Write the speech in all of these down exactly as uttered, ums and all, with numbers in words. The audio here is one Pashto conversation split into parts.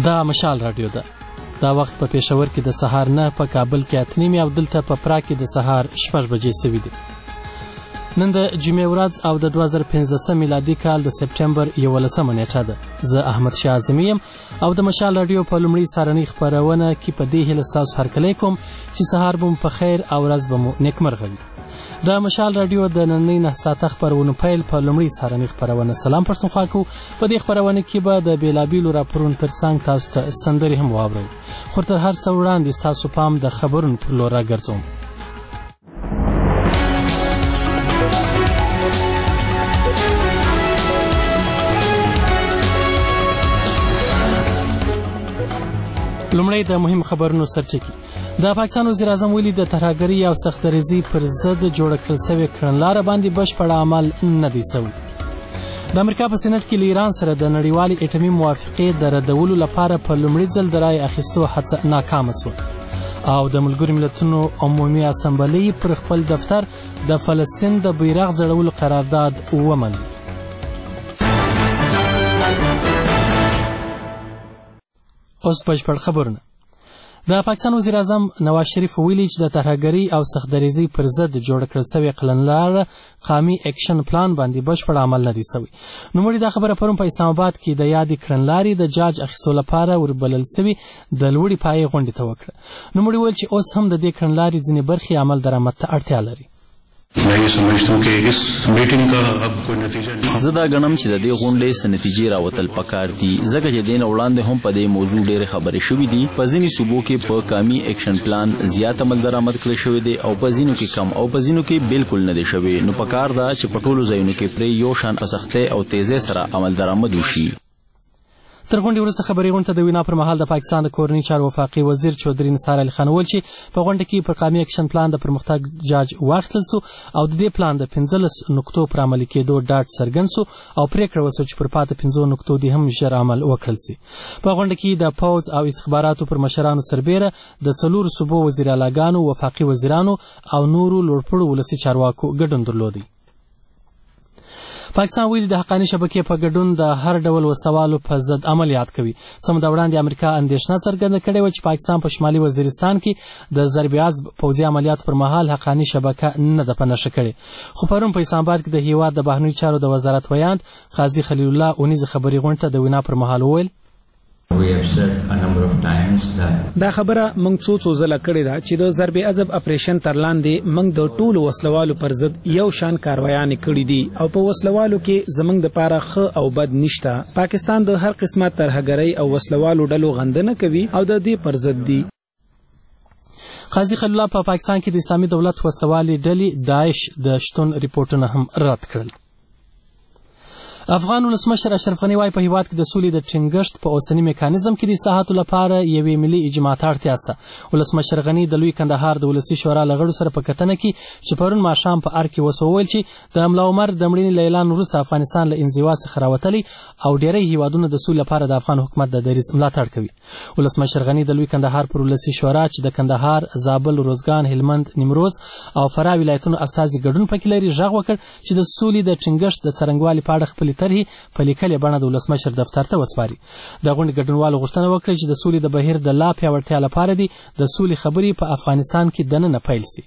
دا مشال رادیو ده. دا وخت په پېښور کې د سهار نه، په کابل کې اته نیمې او دلته په پراګ کې د سهار شپږ بجې سوي دي. نن د جمعې ورځ او د دوه زره پنځلسم میلادي کال د سپټمبر یولسمه نیټه ده. زه احمد شاه اعظمي یم او د مشال رادیو په لومړۍ سهارنۍ خپرونه کې په دې هیله ستاسو هرکلی کوم چې سهار به مو په خیر او ورځ به مو نیکمرغه وي. د مشال رادیو د نننۍ نه ساعته خپرونو پیل په لومړۍ سهارنۍ خپرونه سلام پښتونخوا کوو. په دې خپرونه کې به د بېلابېلو راپورونو ترڅنګ تاسو ته سندرې هم واورئ، خو تر هر څه وړاندې ستاسو پام د خبرونو پر لور راګرځوم. لومړی د مهم خبرونو سرچکي. د پاکستان وزیر اعظم ویلي د ترهګرۍ او سختدریزۍ پر ضد جوړه کړل سوې کړنلاره باندې بشپړ عمل نه دی سوی. د امریکا په سینټ کې له ایران سره د نړیوالې اټومي موافقې د ردولو لپاره په لومړي ځل د رایې اخیستو هڅه ناکامه سوه او د ملګرو ملتونو عمومي اسامبلۍ پر خپل دفتر د فلسطین د بیرغ ځړولو قرارداد ومني. اوس بشپړ خبرونه. د پاکستان وزیر اعظم نواز شریف ویلي چې د ترهګرۍ او سختدریزۍ پر ضد جوړه کړل سوې کړنلاره قامي اکشن پلان باندې بشپړ عمل نه دی سوی. نوموړي دا خبره پرون په اسلام آباد کې د یادې کړنلارې د جاج اخیستو لپاره وربلل سوي د لوړې پایې غونډې ته وکړه. نوموړي ویل چې اوس هم د دې کړنلارې ځینې برخې عمل درآمد ته اړتیا لري. زه دا ګڼم چې د دې غونډې څه نتیجې راوتل پکار دي، ځکه چې دې نه وړاندې هم په دې موضوع ډېرې خبرې شوي دي. په ځینې صوبو کې په قامي اکشن پلان زیات عمل درآمد کړی شوی دی او په ځینو کې کم او په ځینو کې بالکل نه دی شوی. نو پکار ده چې په ټولو ځایونو کې پرې یو شان په سختۍ او تیزۍ سره عمل درآمد وشي. تر غونډې وروسته خبري غونډې ته د وینا پر مهال د پاکستان د کورنۍ چارو وفاقي وزیر چودري نثار علي خان وویل چې په غونډه کې پر قامي اکشن پلان د پرمختګ جاج واخیستل سو او د دې پلان د پنځلس نقطو پر عملي کېدو ډاډ څرګند سو او پرېکړه وسوه چې پر پاته پنځو نقطو دې هم ژر عمل وکړل سي. په غونډه کې د پوځ او استخباراتو پر مشرانو سربیره د څلورو صوبو وزیر اعلیګانو، وفاقي وزیرانو او نورو لوړپوړو ولسي چارواکو ګډون درلودی. پاکستان ویلي د حقاني شبکې په ګډون د هر ډول وسوالو په ضد عملیات کوي. څه موده وړاندې امریکا اندېښنه څرګنده کړې وه چې پاکستان په شمالي وزیرستان کې د ضرب عضب پوځي عملیاتو پر مهال حقاني شبکه نه ده په نښه کړې. خو پرون په اسلام آباد کې د هیواد د بهرنیو چارو د وزارت ویاند قاضي خلیل الله اونیزه خبري غونډې ته د وینا پر مهال وویل دا خبره موږ څو څو ځله کړې ده چې د ضرب عضب اپریشن تر لاندې موږ د ټولو وسلوالو پر ضد یو شان کاروایانې کړې دي او په وسلوالو کې زموږ دپاره ښه او بد نشته. پاکستان د هر قسمه ترهګرۍ او وسلوالو ډلو غندنه کوي او د دې پر ضد دي. قاضي خلیل الله په پاکستان کې د اسلامي دولت وسلوالې ډلې داعش د شتون ریپورټونه هم رد کړل. افغان ولسمشر اشرف غني وايي په هیواد کې د سولې د ټینګښت په اوسني میکانیزم کې د اصلاحاتو لپاره یوې ملي اجماع ته اړتیا شته. ولسمشر غني د لوی کندهار د ولسي شورا له غړو سره په کتنه کې چې پرون ماښام په ار کې وسو وویل چې د ملا عمر د مړینې له اعلان وروسته افغانستان له انزوا څخه راوتلی او ډېری هیوادونه د سولې لپاره د افغان حکومت د دریځ ملاتړ کوي. ولسمشر غني د لوی کندهار پر ولسي شورا چې د کندهار، زابل، روزګان، هلمند، نیمروز او فراه ولایتونو استازي ګډون پکې لري غږ وکړ چې د سولې د ټینګښت د څرنګوالي په اړه خپلې طرحې په لیکلې بڼه د ولسمشر دفتر ته وسپاري. د غونډې ګډونوالو غوښتنه وکړه چې د سولې د بهیر د لا پیاوړتیا لپاره دي د سولې خبرې په افغانستان کې دننه پیل سي.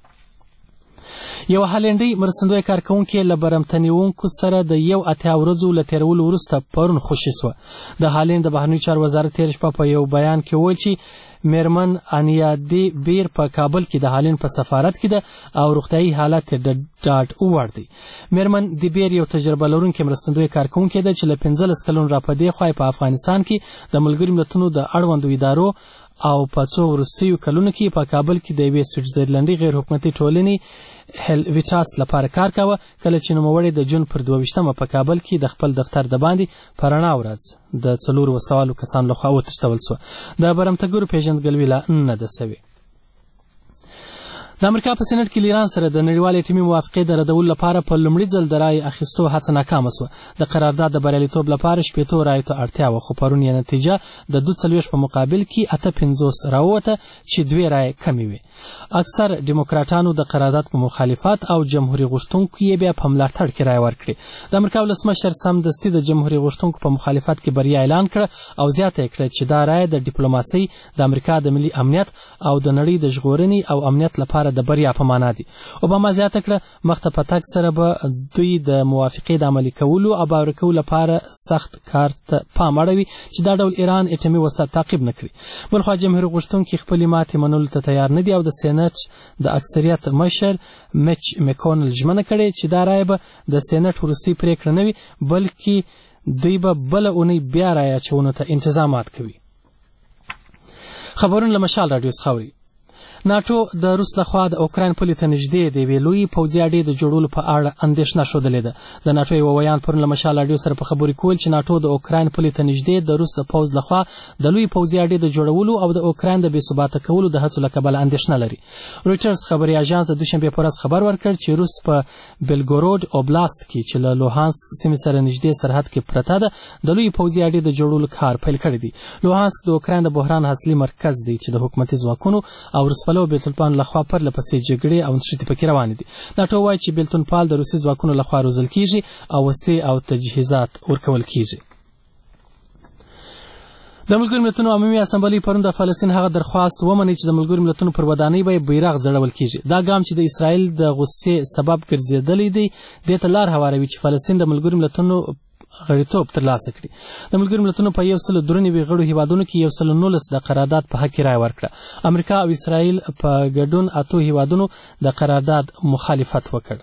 یو هالنډي مرستندوی کارکوونکې له برمتنیونکو سره د یو اتیا ورځو له تېرولو وروسته پرون خوشي سوه. د هالند د بهرنیو چارو وزارت تېره شپه په یو بیان کې وویل چې میرمن انیا دی بیر په کابل کې د هالند په سفارت کې ده او روغتیايي حالت یې د ډاډ وړ دی. میرمن دی بیر یو تجربه لرونکې مرستندوی کارکوونکې ده چې له پنځلس کلونو را په دې خوا په افغانستان کې د ملګرو ملتونو د اړوندو ادارو او په څو وروستیو کلونو کې په کابل کې د یوې سویټزرلنډي غیر حکومتي ټولنې هیلویټاس لپاره کار کاوه. کله چې نوموړی د جون پر دوه ویشتمه په کابل کې د خپل دفتر د باندې په رڼا ورځ د څلورو وسلوالو کسانو لخوا وتښتول سوه. د برمتګرو پیژندګلوي لا نه ده سوې. د د امریکا په سېنټ کې له ایران سره د نړیوالې اټومي موافقې د ردولو لپاره په لومړي ځل د رایې اخیستو هڅه ناکامه شوه. د قرارداد د بریالیتوب لپاره شپېتو رایو ته اړتیا وه، خو پرون یې نتیجه د دوه څلوېښت په مقابل کې اته پنځوس راووته چې دوې رایې کمې وې. اکثر ډیموکراټانو د قرارداد په مخالفت او جمهوري غوښتونکو یې بیا په ملاتړ کې رایې ورکړې. د امریکا ولسمشر سمدستي د جمهوري غوښتونکو په مخالفت کې بریا اعلان کړه او زیاته یې کړه چې دا رایه د ډیپلوماسۍ، د امریکا د ملي امنیت او د نړۍ د ژغورنې او امنیت لپاره د بریا په معنا دي. اوباما زیاته کړه مخته په تګ سره به دوی د موافقې د عملي کولو او باوري کولو لپاره سخت کار ته پام اړوي چې دا ډول ایران اټومي وسله تعقیب نه کړي. بلخوا جمهوري غوښتونکي خپلې ماتې منلو ته تیار نه دي او د سېنټ د اکثریت مشر میچ میکونل ژمنه کړې چې دا رایه به د سېنټ وروستۍ پریکړه نه وي، بلکې دوی به بله اونۍ بیا رایه اچونو ته انتظامات کوي. خبرونه له مشال راډیو څخه اوري. ناټو د روس لخوا د اوکراین پولې ته نږدې د یوې لویې پوځي اډې د جوړولو په اړه اندېښنه ښودلې ده. د ناټو یوه ویان پرون له مشال راډیو سره په خبرې کول چې ناټو د اوکراین پولې ته نږدې د روس د پوځ لخوا د لویې پوځي اډې د جوړولو او د اوکراین د بې ثباته کولو د هڅو له کبله اندېښنه لري. رویټرز خبري اژانس د دوشنبې په ورځ خبر ورکړ چې روس په بلګورود اوبلاست کې چې له لوهانسک سیمې سره نږدې سرحد کې پرته ده د لویې پوځي اډې د جوړولو کار پیل کړی دی. لوهانسک د اوکراین د بحران اصلي مرکز دی چې د حکومتي ځواکونو او روسپلو بیتلپانو لخوا پرله پسې جګړې او نښتې پکې روانې دي. ناټو وایي چې بیلتونپال د روسي ځواکونو لخوا روزل کیږي او وسلې او تجهیزات ورکول کیږي. د ملګرو ملتونو عمومي اسامبلې پرون د فلسطین هغه درخواست ومني چې د ملګرو ملتونو پر ودانۍ به بیرغ ځړول کیږي. دا ګام چې د اسرائیل د غصې سبب ګرځېدلی دی دې ته لار هواروي چې فلسطین د ملګرو ملتونو غړیتوب ترلاسه کړي. د ملګرو ملتونو په یو سل درې نوي غړو هیوادونو کې یو سل نولس د قرارداد په حق کې رایه ورکړه. امریکا او اسرائیل په ګډون اتو هیوادونو د قرارداد مخالفت وکړ.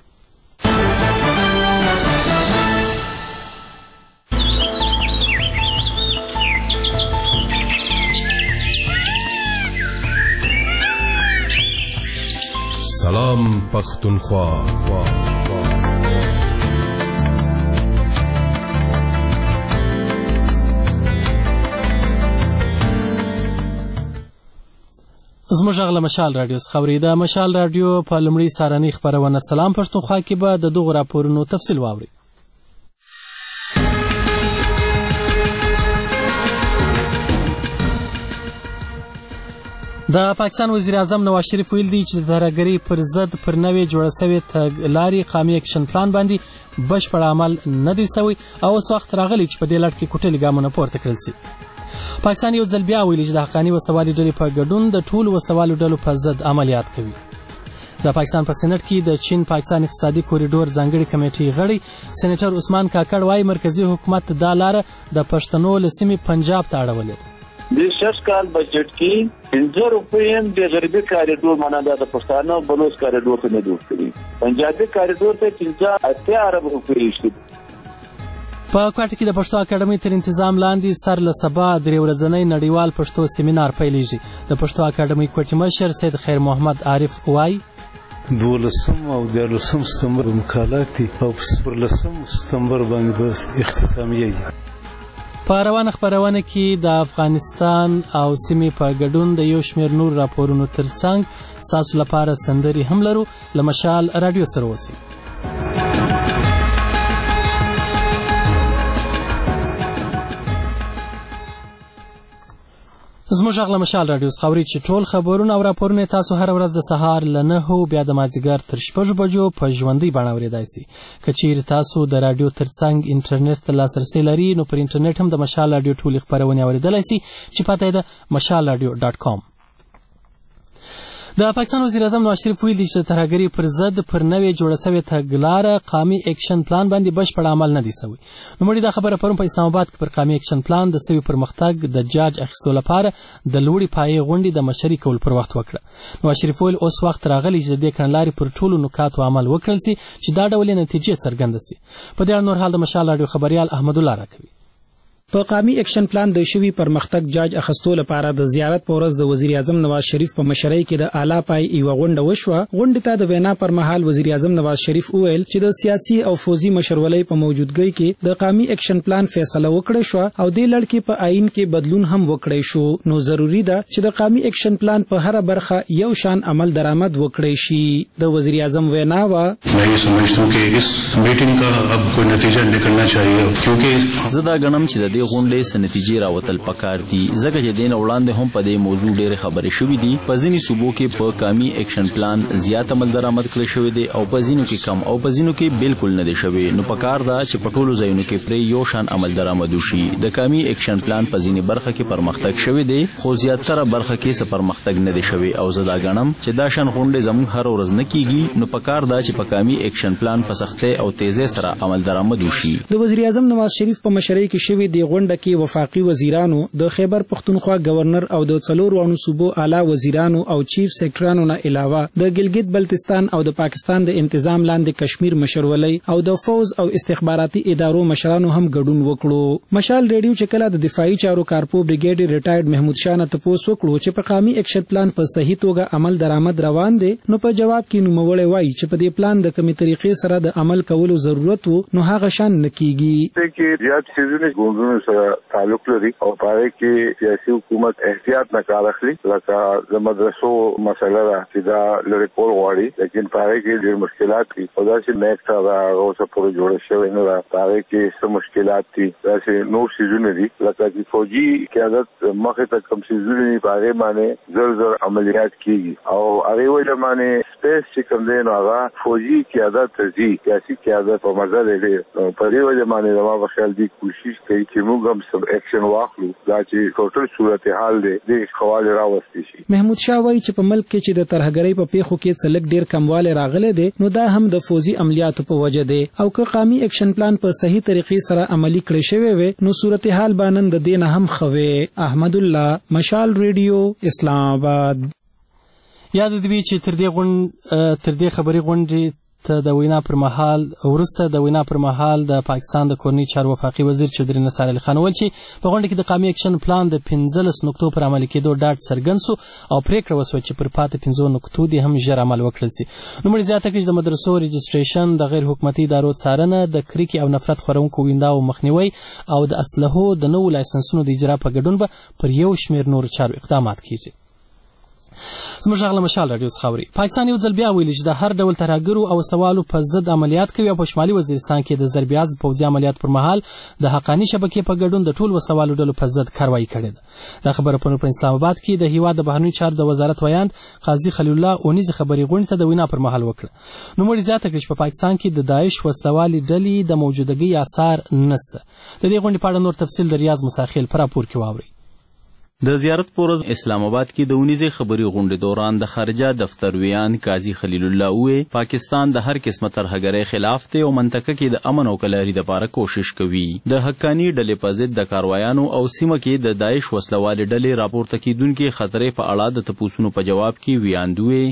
سلام پختونخوا. زموږ غږ له مشال راډیو څخه اورئ. د مشال راډیو په لومړۍ سهارنۍ خپرونه سلام پښتونخوا کې به د دغو راپورونو تفصیل واورئ. د پاکستان وزیر اعظم نواز شریف ویل دی چې د ترهګرۍ پر ضد پر نوې جوړه سوې تګلارې قامي اکشن پلان باندې بشپړ عمل نه دی سوی او اوس وخت راغلی چې په دې لړ کې کوټلي ګامونه پورته کړل سي. پاکستان یو ځل بیا ویلي چې د حقاني وسلوالې ډلې په ګډون د ټولو وسلوالو ډلو په ضد عملیات کوي. د پاکستان په سېنټ کې د چین پاکستان اقتصادي کوریډور ځانګړي کمیټې غړی سېنیټر عثمان کاکړ وايي مرکزي حکومت دا لاره د پښتنو له سیمې پنجاب ته اړولې. د شش کال بجټ کې پنځه روپۍ د غربي کاریډور معنا د پښتانه بلوچ کاریډور ته نه جوړ کړي. پنجابي کاریډور ته پنځه اتیا ارب روپۍ شي. په کوټه کې د پښتو اکاډمۍ تر انتظام لاندې سر له سبا درې ورځنی نړیوال پښتو سیمینار پیلیږي. د پښتو اکاډمۍ کوټې مشر سید خیر محمد عارف وایي دولسم او دیارلسم ستمبر مقالات دي او په څوارلسم ستمبر باندې به اختتامیه وي. په روانه خپرونه کې د افغانستان او سیمې په ګډون د یو شمېر نور راپورونو ترڅنګ ستاسو لپاره سندرې هم لرو. له مشال راډیو سره اوسئ. زموږ غږ له مشال راډیو څخه اورئ چې ټول خبرونه او راپورونه تاسو هره ورځ د سهار له نهو بیا د مازدیګر تر شپږو بجو په ژوندۍ بڼه اورېدای شئ. که چیرې تاسو د راډیو ترڅنګ انټرنیټ ته لاسرسی لرئ نو پر انټرنیټ هم د مشال راډیو ټولې خپرونې اورېدلی شئ چې پته یې ده مشال راډیو ډاټ کام. د پاکستان وزیر اعظم نواز شریف ویل دی چې د ترهګرۍ پر ضد پر نوې جوړه سوې تګلاره قامي اکشن پلان باندې بشپړ عمل نه دی سوی. نوموړي دا خبره پرون په اسلام آباد کې پر قامي اکشن پلان د سوي پرمختګ د جاج اخیستو لپاره د لوړې پایې غونډې د مشري کول پر وخت وکړه. نواز شریف ویل اوس وخت راغلی چې د دې کړنلارې پر ټولو نکاتو عمل وکړل سي چې دا ډول نتیجې څرګنده سي. په دې اړه نور حال د مشال راډیو خبریال احمد الله راکوي. په قومي اکشن پلان د شوی پرمختګ جاج اخستو لپاره د زیارت په ورځ د وزیر اعظم نواز شریف په مشرۍ کې د اعلی پای یو غونډه وشوه. غونډې ته د وینا پر مهال وزیر اعظم نواز شریف وویل چې د سیاسي او فوزي مشرولۍ په موجودګۍ کې د قومي اکشن پلان فیصله وکړه شو او د لړ کې په آئین کې بدلون هم وکړی شو. نو ضروری ده چې د قومي اکشن پلان په هر برخه یو شان عمل درآمد وکړي شي. د وزیر اعظم وینا وا मैं ये समझता हूं कि इस मीटिंग का अब कोई नतीजा निकलना चाहिए क्योंकि زدا غنم چې د دې غونډې سنتیجې راوتل پکار دي ځکه چې دین وړاندې هم په دې موضوع ډېر خبرې شوې دي. په ځینی صوبو کې په قومي اکشن پلان زیات عمل درآمد کړی شوی دی او په ځینو کې کم او په ځینو کې بالکل نه دی شوی. نو پکار دا چې په ټولو ځایونو کې پرې یو شان عمل درآمد وشي. د قومي اکشن پلان په ځینی برخه کې پرمختګ شوی دی خو زیاتره برخه کې څه پرمختګ نه دی شوی او زدا غنم چې دا شان غونډې زموږ هر ورځ نه کیږي. نو پکار دا چې په قومي اکشن پلان په سختۍ او تیزی سره عمل درآمد وشي. د وزیر اعظم نواز شریف په مشرۍ کې شوی دی غونډه کې وفاقي وزیرانو د خیبر پختونخوا گورنر او د څلور وانو صوبو اعلی وزیرانو او چیف سیکرټرانو نه علاوه د ګلګت بلتستان او د پاکستان د انتظام لاندې کشمیر مشرولۍ او د فوز او استخباراتي ادارو مشرانو هم ګډون وکړو. مشال ریډیو چې کله د دفاعي چارو کارپو بریګیډ ریټایرډ محمود شاه نه تپوس وکړو چې په قومي اکشن پلان په صحیح توګه عمل درآمد روان دی نو په جواب کې نوموړی وایي چې په دې پلان د کومې طریقې سره د عمل کولو ضرورت وو نو هغه شان نه کیږي. چې زیات سیزني ګوندونو سره تعلق لري او پاره کې سیاسي حکومت احتیاط نه کار اخلي لکه د مدرسو مسله ده چې دا لري کول غواړي لیکن پاره کې ډېر مشکلات دي او دا چې نیکسا دا اوسه پورې جوړ شوی نه ده. پاره کې څه مشکلات دي دا چې نور سیزونه دي لکه چې فوجي قیادت مخه ته کم سیزونه دي پاره باندې زر زر عملیات کیږي او هغه وجه باندې سپیس چې کوم دی نو هغه فوجي قیادت ترځي سیاسي قیادت په مزه لري په دې وجه باندې زما په خیال دی کوشش کوي چې موږ هم سب اکشن واخلو دا چې ټوټل صورتحال دی د خواله راوستي شي. محمود شاه وایي چې په ملک کې چې د ترهګرۍ په پیښو کې څلک ډیر کمواله راغله دي نو دا هم د فوزي عملیاتو په وجه دی او که قومي اکشن پلان په صحیح طریقې سره عملی کړی شوی وي نو صورتحال باندې د دینه هم خوي. احمد الله مشال ریډیو اسلام آباد. یاد دی چې تر دې غونډ تر دې خبري غونډې ته د وینا پر مهال ورسته د وینا پر مهال د پاکستان د کورنۍ چارو وفاقي وزیر چودري نصر علي خان وویل چې په غونډه کې د قومي اکشن پلان د پنځلس نقطو پر عملي کېدو ډاډ څرګند سو او پریکړه وسوه چې پر پاتې پنځو نقطو دې هم ژر عمل وکړل سي. نوموړي زیاته کړي چې د مدرسو رجسټریشن د غیر حکومتي ادارو څارنه د کریکې او نفرت خورونکو ویناو مخنیوي او د اسلحو د نوو لایسنسونو د اجرا په ګډون به پر یو شمېر نور چارو اقدامات کیږي. زموږ غږ له مشال راډیو څخه اوري. پاکستان یو ځل بیا ویلي چې د هر ډول ترهګرو او وسوالو په ضد عملیات کوي او په شمالي وزیرستان کې د ضربیاز پوځي عملیات پر مهال د حقاني شبکې په ګډون د ټول وسوالو ډلو په ضد کاروایی کړې ده. دا خبره په اسلام آباد کې د هیواد د بهرنیو چارو د وزارت ویاند قاضي خلیل الله اونیز خبري غونډې ته د وینا پر مهال وکړه. نو مړي زیاته کړي چې په پاکستان کې د داعش وسوالي ډلې د موجودګۍ آثار نشته. د دې غونډې په اړه نور تفصیل د ریاض مساخیل پر راپور کې واوري. د زیارت پورز اسلام آباد کې د اونیزې خبري غونډې دوران د خارجه دفتر ویان قاضي خلیل الله وې پاکستان د هر قسمه ترهګرۍ خلاف ته او منطقه کې د امن او کلاري لپاره کوشش کوي. د حقانی ډلې په ضد د کاروایانو او سیمه کې د داعش وسلوالې ډلې راپورته کیدونکو خطرې په اړه د تپوسونو په جواب کې ویان دوی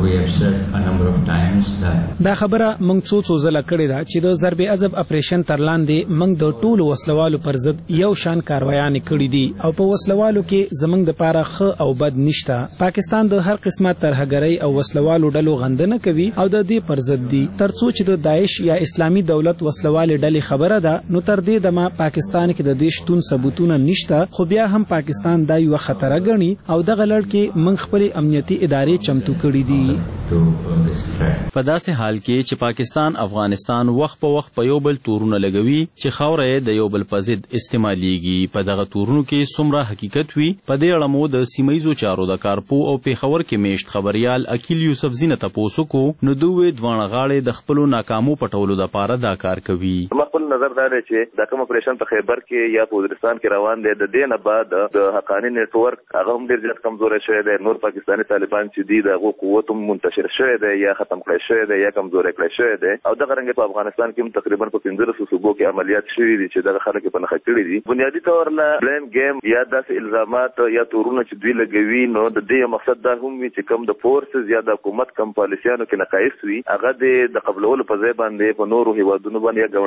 دا خبره موږ څو څو ځله کړې ده چې د ضرب عذب اپریشن تر لاندې موږ د ټولو وسلوالو پر ضد یو شان کاروایان کړې دي او په وسلوالو کې زمنګ د پاره خ او بد نشته. پاکستان د هر قسمه ترهګرۍ او وسلوالو ډلو غندنه کوي او د دې پر ضد دي. ترڅو چې د داعش یا اسلامي دولت وسلوالې ډلې خبره ده نو تر دې دمه پاکستان کې د دې شتون ثبوتونه نشته خو بیا هم پاکستان دا یو خطر غني او دغه لړ کې موږ خپل امنیتي ادارې چمتو کړې دي. په داسې حال کې چې پاکستان افغانستان وخت په وخت په یو بل تورونه لګوي چې خاوره د یو بل په ضد استعماليږي. په دغه تورونو کې څومره حقیقت وي په دې اړه مو د سیمایزو چارو د کارپو او پیښور کې میشت خبريال اکیل یوسف زینه تاسو کو نو دوی دوه غاړې د خپل ناکامو پټولو لپاره دا کار کوي. خپل نظر دا دی چې د کوم اپریشن په خیبر کې یا په وزیرستان کې روان دي د دې نه بعد د حقانی نت ورک هغه هم ډیر زیات کمزوري شوی دی. نور پاکستاني طالبان چې دي دغه قوت هم منتشر شوی دی یا ختم کړی شوی دی یا کمزوري کړی شوی دی او دغه رنګ په افغانستان کې هم تقریبا په پنځه صوبو کې عملیات شوي دي چې دغه خلک په نخښه کړی دي. بنیادی تور لا بلیم گیم یا داسې الزامات یا تورونه چې دوی لګوي نو د دې مقصد دا هم وي چې کم د فورسز یا د حکومت کم پالیسیانو کې ناقص وي هغه د قبلولو په ځای باندې په نورو هیوادونو باندې یا ګاونډي هیوادونو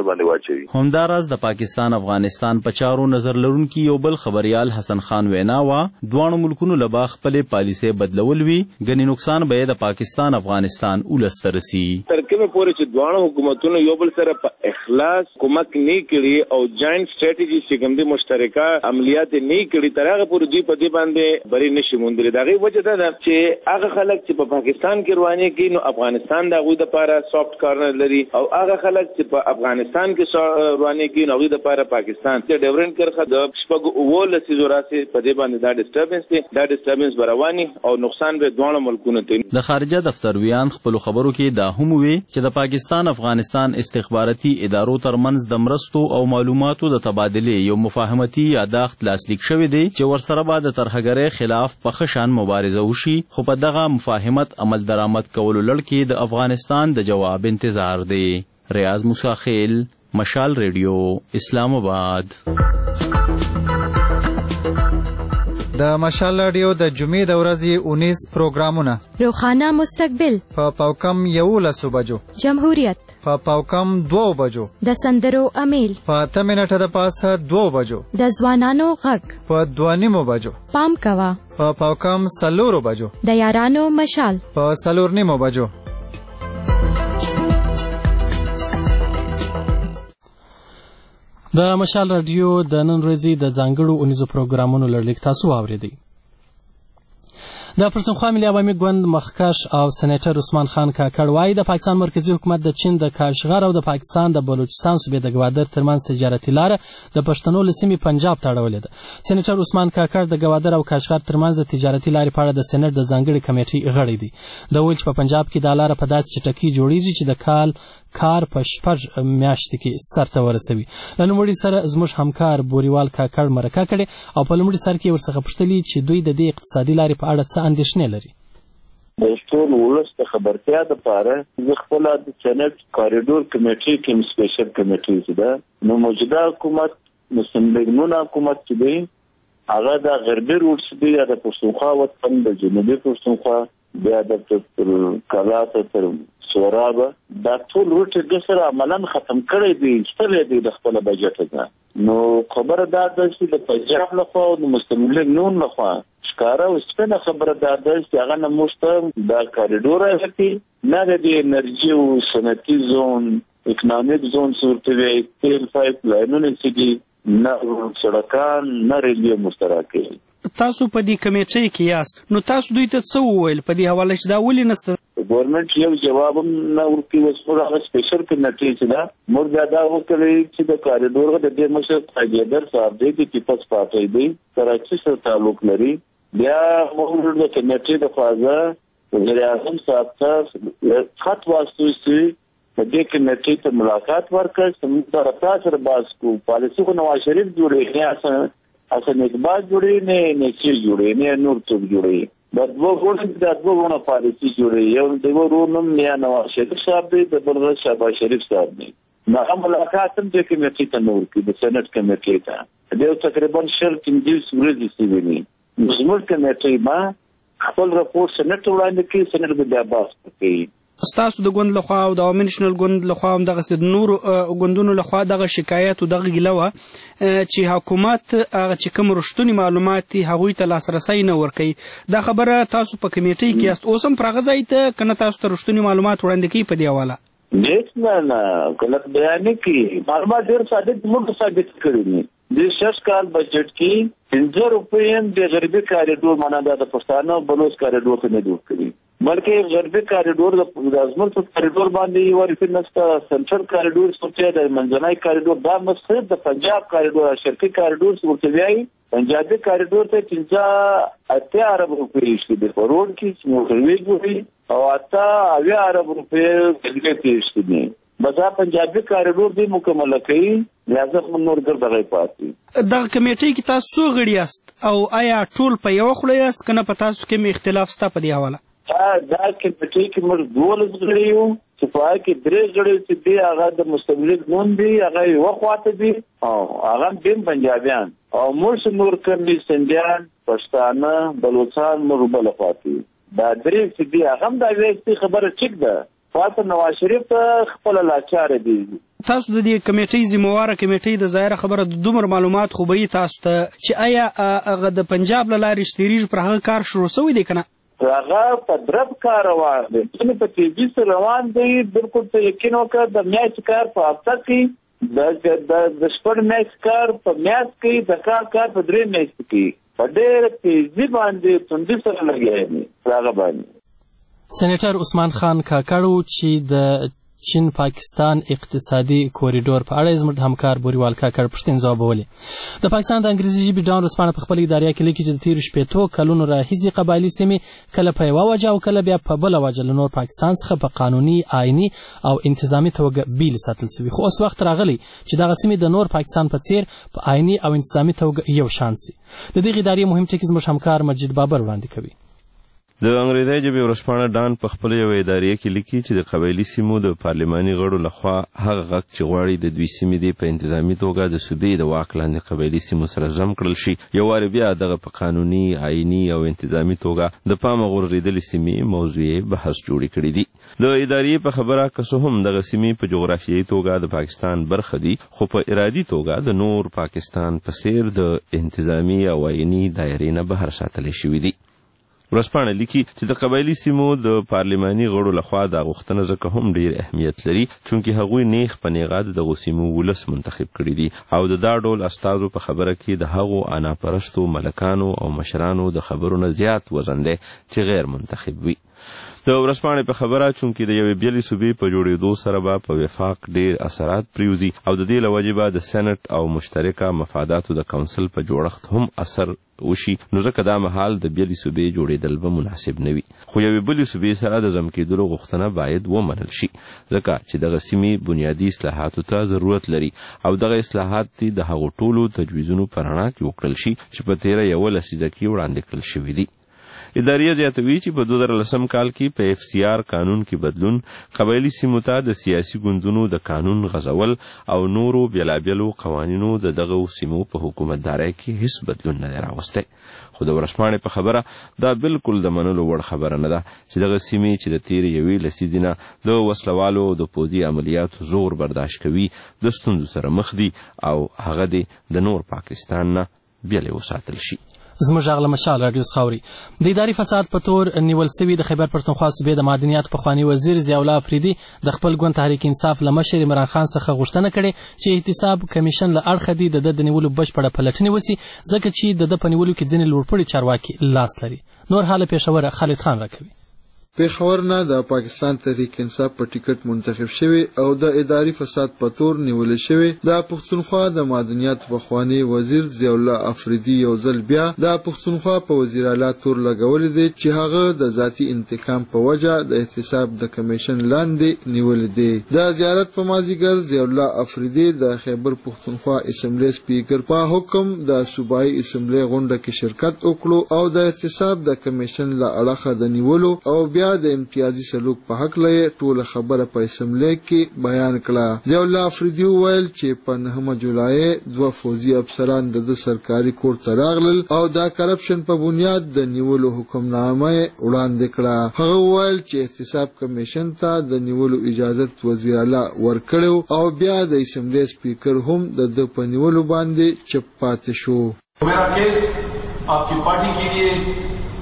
ګوتو باندې واچوي. همداراز د پاکستان افغانستان په چارو نظر لرونکي یو بل خبريال حسن خان وینا وا دوه ملکونو لبا خپل پالیسي بدلول وی غني نقصان به د پاکستان افغانستان ولسترسي. ترکیب پورې چې دوه حکومتونو یو بل سره په اخلاص کومک نه کړي او جاینټ سټریټجی چې کوم دي مشترکه عملیات نه کړي تر هغه پورې دوی په دې باندې بری نشي موندل. دا غي وجه ده چې هغه خلک چې په پاکستان کې رواني کوي نو افغانستان دا غوي د لپاره سافت کارنر لري او هغه خلک چې په افغانستان کې رواني کوي نو غوي د لپاره پاکستان ته ډیورنت کرخه د شپږ اول سيزوراسي په دې باندې دا ډیسټربنس دي دا ډیسټربنس برواني او نقصان به دوه ملکونو ته. د خارجه دفتر ویان خپل خبرو کې دا هم وی چې د پاکستان افغانستان استخباراتي ادارو ترمنځ د مرستو او معلوماتو د تبادله یو مفاهمتي یاداښت لاسلیک شوی دی چې ورسره به د ترهګرۍ خلاف په خشن مبارزه وشي خو په دغه مفاهمت عمل درآمد کولو لړ کې د افغانستان د جواب انتظار دی. ریاض موسی خیل مشال ریډیو اسلام آباد. د مشال رادیو د جمعې د ورځې اونیس پروګرامونه: روخانه مستقبل په پاوکم یولسو بجو، جمهوریت په پاوکم دوو بجو، د سندرو امیل په اته منټه د پاسه دوو بجو، د ځوانانو غږ په دوه نیمو بجو، پام کوه په پاوکم څلورو بجو، د یارانو مشال په څلور نیمو بجو. د مشال رادیو د نن ورځې د ځانګړو اونیزو پروګرامونو لړلیک تاسو واورېدئ. د پښتونخوا ملي عوامي ګوند مخکښ او سېنیټر عثمان خان کاکړ وایي د پاکستان مرکزی حکومت د چین د کاشغر او د پاکستان د بلوچستان صوبې د ګوادر ترمنځ تجارتي لاره د پښتنو له سیمې پنجاب ته اړولې ده. سېنیټر عثمان کاکړ د ګوادر او کاشغر ترمنځ د تجارتي لارې په اړه د سېنیټ د ځانګړې کمیټې غړی دی. د ویل چې په پنجاب کې دا لاره په داسې چټکۍ جوړیږي چې د کال کار په شپږ میاشتې کې سرته ورسوي. له نوموړي سره زموږ همکار بوریوال کاکړ مرکه کړې او په لومړي سر کې ورڅخه پوښتلي چې دوی د دې اقتصادي لارې په اړه څه اندېښنې لري. د ټول ولس د خبرتیا لپاره زه خپله د سېنیټ کاریډور کمیټې کې سپیشل کمیټې ده نو موجوده حکومت مسلم لیګ نون حکومت چې دی هغه د غربي روټ چې دی د پښتونخوا وطن د جنوبي پښتونخوا بیا د کلات تر سورابه دا ټول روټ د سره عملاً ختم کړی دی ستړی دی د خپل بجټ نه. نو خبره دا ده چې د پنجاب لخوا او د مسلم لیګ نون لخوا ښکاره او سپینه خبره دا ده چې هغه نه موږ ته دا کاریډور راځي نه د انرژي او صنعتي زون اکنامیک زون ورته وایي تیل پایپ لاینونه چې دي نه سړکان نه ریلوې مشترکې. تاسو په دې کمیټې کې یاست نو تاسو دوی ته څه وویل په دې حواله چې دا ولې نسته؟ ګورنمنټ یو جواب نه ورکړي اوس هغه سپیشل کمیټې چې ده موږ بیا دا وکړی چې د کاریډور د دې مشر تاجدر صاحب دی چې پیپلز پارټي دی کراچي سره تعلق لري. بیا موږ د کمیټې د فازه وزیر اعظم صاحب ته خط واستوي چې د دې کمیټې ته ملاقات ورکړ چې موږ سره سره باز کو پالیسي خو نواز شریف جوړې نه اسانه اسانه اقبال جوړې نه نه چې جوړې نه نور څوک جوړې د دوه غوړو د دوه غوړو پالیسي جوړې یو د ورونم نه نواز شریف صاحب دی د بل شهباز شریف صاحب دی. نو ملاقات هم د کمیټې ته نور کې د سېنیټ کمیټې ته د تقریبا شل پنځه ورځې سیویني زموږ کمیټې ما خپل راپور سېنیټ وړاندې کړي سېنیټ به بیا بحث وکړي. ستاسو د ګوند لخوا او د عوامي نېشنل ګوند لخوا هم دغسې د نورو ګوندونو لخوا دغه شکایت او دغه ګیله وه چې حکومت هغه چې کوم رښتوني معلومات دي هغوی ته لاسرسی نه ورکوي. دا خبره تاسو په کمیټۍ کې یاست اوس هم پر هغه ځای ته که نه تاسو ته رښتوني معلومات وړاندې کوي په دې حواله؟ هېڅ نه نه غلط بیان نه کوي. معلومات ډېر ثابت موږ ثابت کړي دي. د شش کال بجټ کې پنځه روپۍ هم د غربي کاریډور معنا دا د پښتانه بلوچ کاریډور ته نه جوړ کړي بلکې غربي کاریډور د ازمر په کاریډور باندې یو ورته نسته سنټرل کاریډور څخه د منځنۍ کاریډور دا مقصد د پنجاب کاریډور شرقي کاریډور څخه وایي پنجابي کاریډور ته پنځه اتیا ارب روپۍ شته د روډ کې موټروي جوړي او اته اویا ارب روپۍ دلته کې شته بزا پنجابي کاریډور دی مکمل کوي لہذا نور ګرځي پاتې. دغه کمیټې کې تاسو څو غړي یاست او آیا ټول په یو خوله یاست که نه په تاسو کې اختلاف شته په دې حواله؟ دا کمیټې کې موږ دولس غړي یو چې په هغه کې درې غړي چې دی هغه د مستقل نوم دی هغه یو خواته دي او هغه هم پنجابیان او موږ نور کوم دي سندیان پښتانه بلوچستان موږ بل خواته دا درې چې دی هغه هم دا وایي خبره ټیک ده خاصه نواز شریف خپل لاچار دی. تاسو د دې کمیټې ذمہواره کمیټې د ظاهره خبره د دومره معلومات خو به تاسو ته چې آیا هغه د پنجاب له لارې شتیریږي پر هغه کار شروع شوی دی که نه؟ هغه په درب کار روان دی، ځینې په تیزي سره روان دی. بلکل ته یقین وکړه د میاشت کار په هفته کې، د شپږ میاشت کار په میاشت کې، د کال کار په درې میاشت کې، په ډېره تیزي باندې توندي سره لګیا دی هغه باندې. سېنیټر عثمان خان کاکړ چې د چین پاکستان اقتصادي کوریډور په اړه زموږ د همکار بوریوال کاکړ پوښتنې ځوابولې. د پاکستان د انګریزي ژبې ډان ورځپاڼه په خپل اداریه کې لیکي چې د تېرو شپېتو کلونو راهیسې قبایلي سیمې کله په یوه وجه او کله بیا په بله وجه له نور پاکستان څخه په قانوني، آئیني او انتظامي توګه بیلې ساتل سوي، خو اوس وخت راغلی چې دغه سیمې د نور پاکستان په څېر په آئیني او انتظامي توګه یو شان سي. د دغې ادارې مهم ټکي زموږ همکار مجید بابر وړاندې کوي. د انګریزي ژبې ورځپاڼه ډان په خپل یو اداریه کې لیکي چې د قبایلي سیمو د پارلماني غړو لخوا هغه غږ چې غواړي د دوی سیمې دې په انتظامي توګه د صوبې د واک لاندې قبایلي سیمو سره ضم کړل شي، یو وارې بیا دغه په قانوني، آئیني او انتظامي توګه د پامه غورځېدلې سیمې موضوع بحث جوړې کړي دي. د ادارې په خبره که څه هم دغه سیمې په جغرافیایي توګه د پاکستان برخه دي، خو په ارادي توګه د نور پاکستان په څېر د انتظامي او آئیني دایرې نه بهر ساتلی شوي دي. ورځپاڼه لیکي چې د قبایلي سیمو د پارلماني غړو لخوا دا غوښتنه ځکه هم ډیر اهمیت لري چونکې هغوی نیغ په نیغه د دغو سیمو ولس منتخب کړي دي او د دا ډول استازو په خبره کې د هغو اناپرستو ملکانو او مشرانو د خبرو نه زیات وزن دی چې غیر منتخب وي. د ورځپاڼې په خبره چونکې د یوې بېلې صوبې په جوړېدو سره به په وفاق ډېر اثرات پرېوځي او د دې له وجې به د سینټ او مشترکه مفاداتو د کونسل په جوړښت هم اثر وشي، نو ځکه دا مهال د بېلې صوبې جوړېدل به مناسب نه وي. خو یوې بلې صوبې سره د ضم کېدلو غوښتنه باید ومنل شي ځکه چې دغه سیمې بنیادي اصلاحاتو ته ضرورت لري او دغه اصلاحات دې د هغو ټولو تجویزونو په رڼا کې وکړل شي چې په تېره یوه لسیزه کې وړاندې کړل شوي دي. اداریه زیاتوي چې په دوه زره لسم کال کې په اف سی آر قانون کې بدلون قبایلي سیمو ته د سیاسي ګوندونو د قانون غځول او نورو بېلابېلو قوانینو د دغو سیمو په حکومتدارۍ کې هیڅ بدلون نه دی راوستی. خو د ورځپاڼې په خبره دا بالکل د منلو وړ خبره نه ده چې دغه سیمې چې د تېرې یوې لسیزې نه د وسلوالو او د پوځي عملیاتو زور برداشت کوي د ستونزو سره مخ دي او هغه دې د نور پاکستان نه بیلې وساتل شي. زموږ غږ له مشال راډیو څخه اوري. د اداري فساد په تور نیول سوي د خیبر پښتونخوا صوبې د معدنیاتو پخواني وزیر ضیاء الله افریدي د خپل ګوند تحریک انصاف له مشر عمران خان څخه غوښتنه کړې چې احتساب کمیشن له اړخه دي د ده د نیولو بشپړه پلټنې وسي ځکه چې د ده په نیولو کې ځینې لوړپوړي چارواکي لاس لري. نور حال پېښور خالد خان راکوي. پېښور نه د پاکستان تحریک انصاف په ټیکټ منتخب شوی او د اداري فساد په تور نیول شوی د پښتونخوا د معدنیاتو پخوانی وزیر ضیاء الله افریدي یو ځل بیا د پښتونخوا په وزیر اعلی تور لګولې دی چې هغه د ذاتي انتقام په وجه د احتساب د کمیشن لاندې نیول دی. د زیارت په مازیګر ضیاء الله افریدي د خیبر پښتونخوا اسمبلی سپیکر په حکم د صوبایي اسمبلی غونډه کې شرکت وکړو او د احتساب د کمیشن له اړخه د نیولو او بیا د امتیازي سلوک په حق لې ټول خبره په اسمبلی کې بیان کړه. ضیاء الله افریدي وویل چې په نهمه جولای دوه فوزي افسران د سرکاري کور ته راغلل او دا کرپشن په بنیاد د نیولو حکمنامه وړاندې کړه. هغه وویل چې احتساب کمیشن ته د نیولو اجازت وزیر اعلی ورکړو او بیا د اسمبلی سپیکر هم د ده په نیولو باندې چپ پاتې شو. मेरा केस आपकी पार्टी के लिए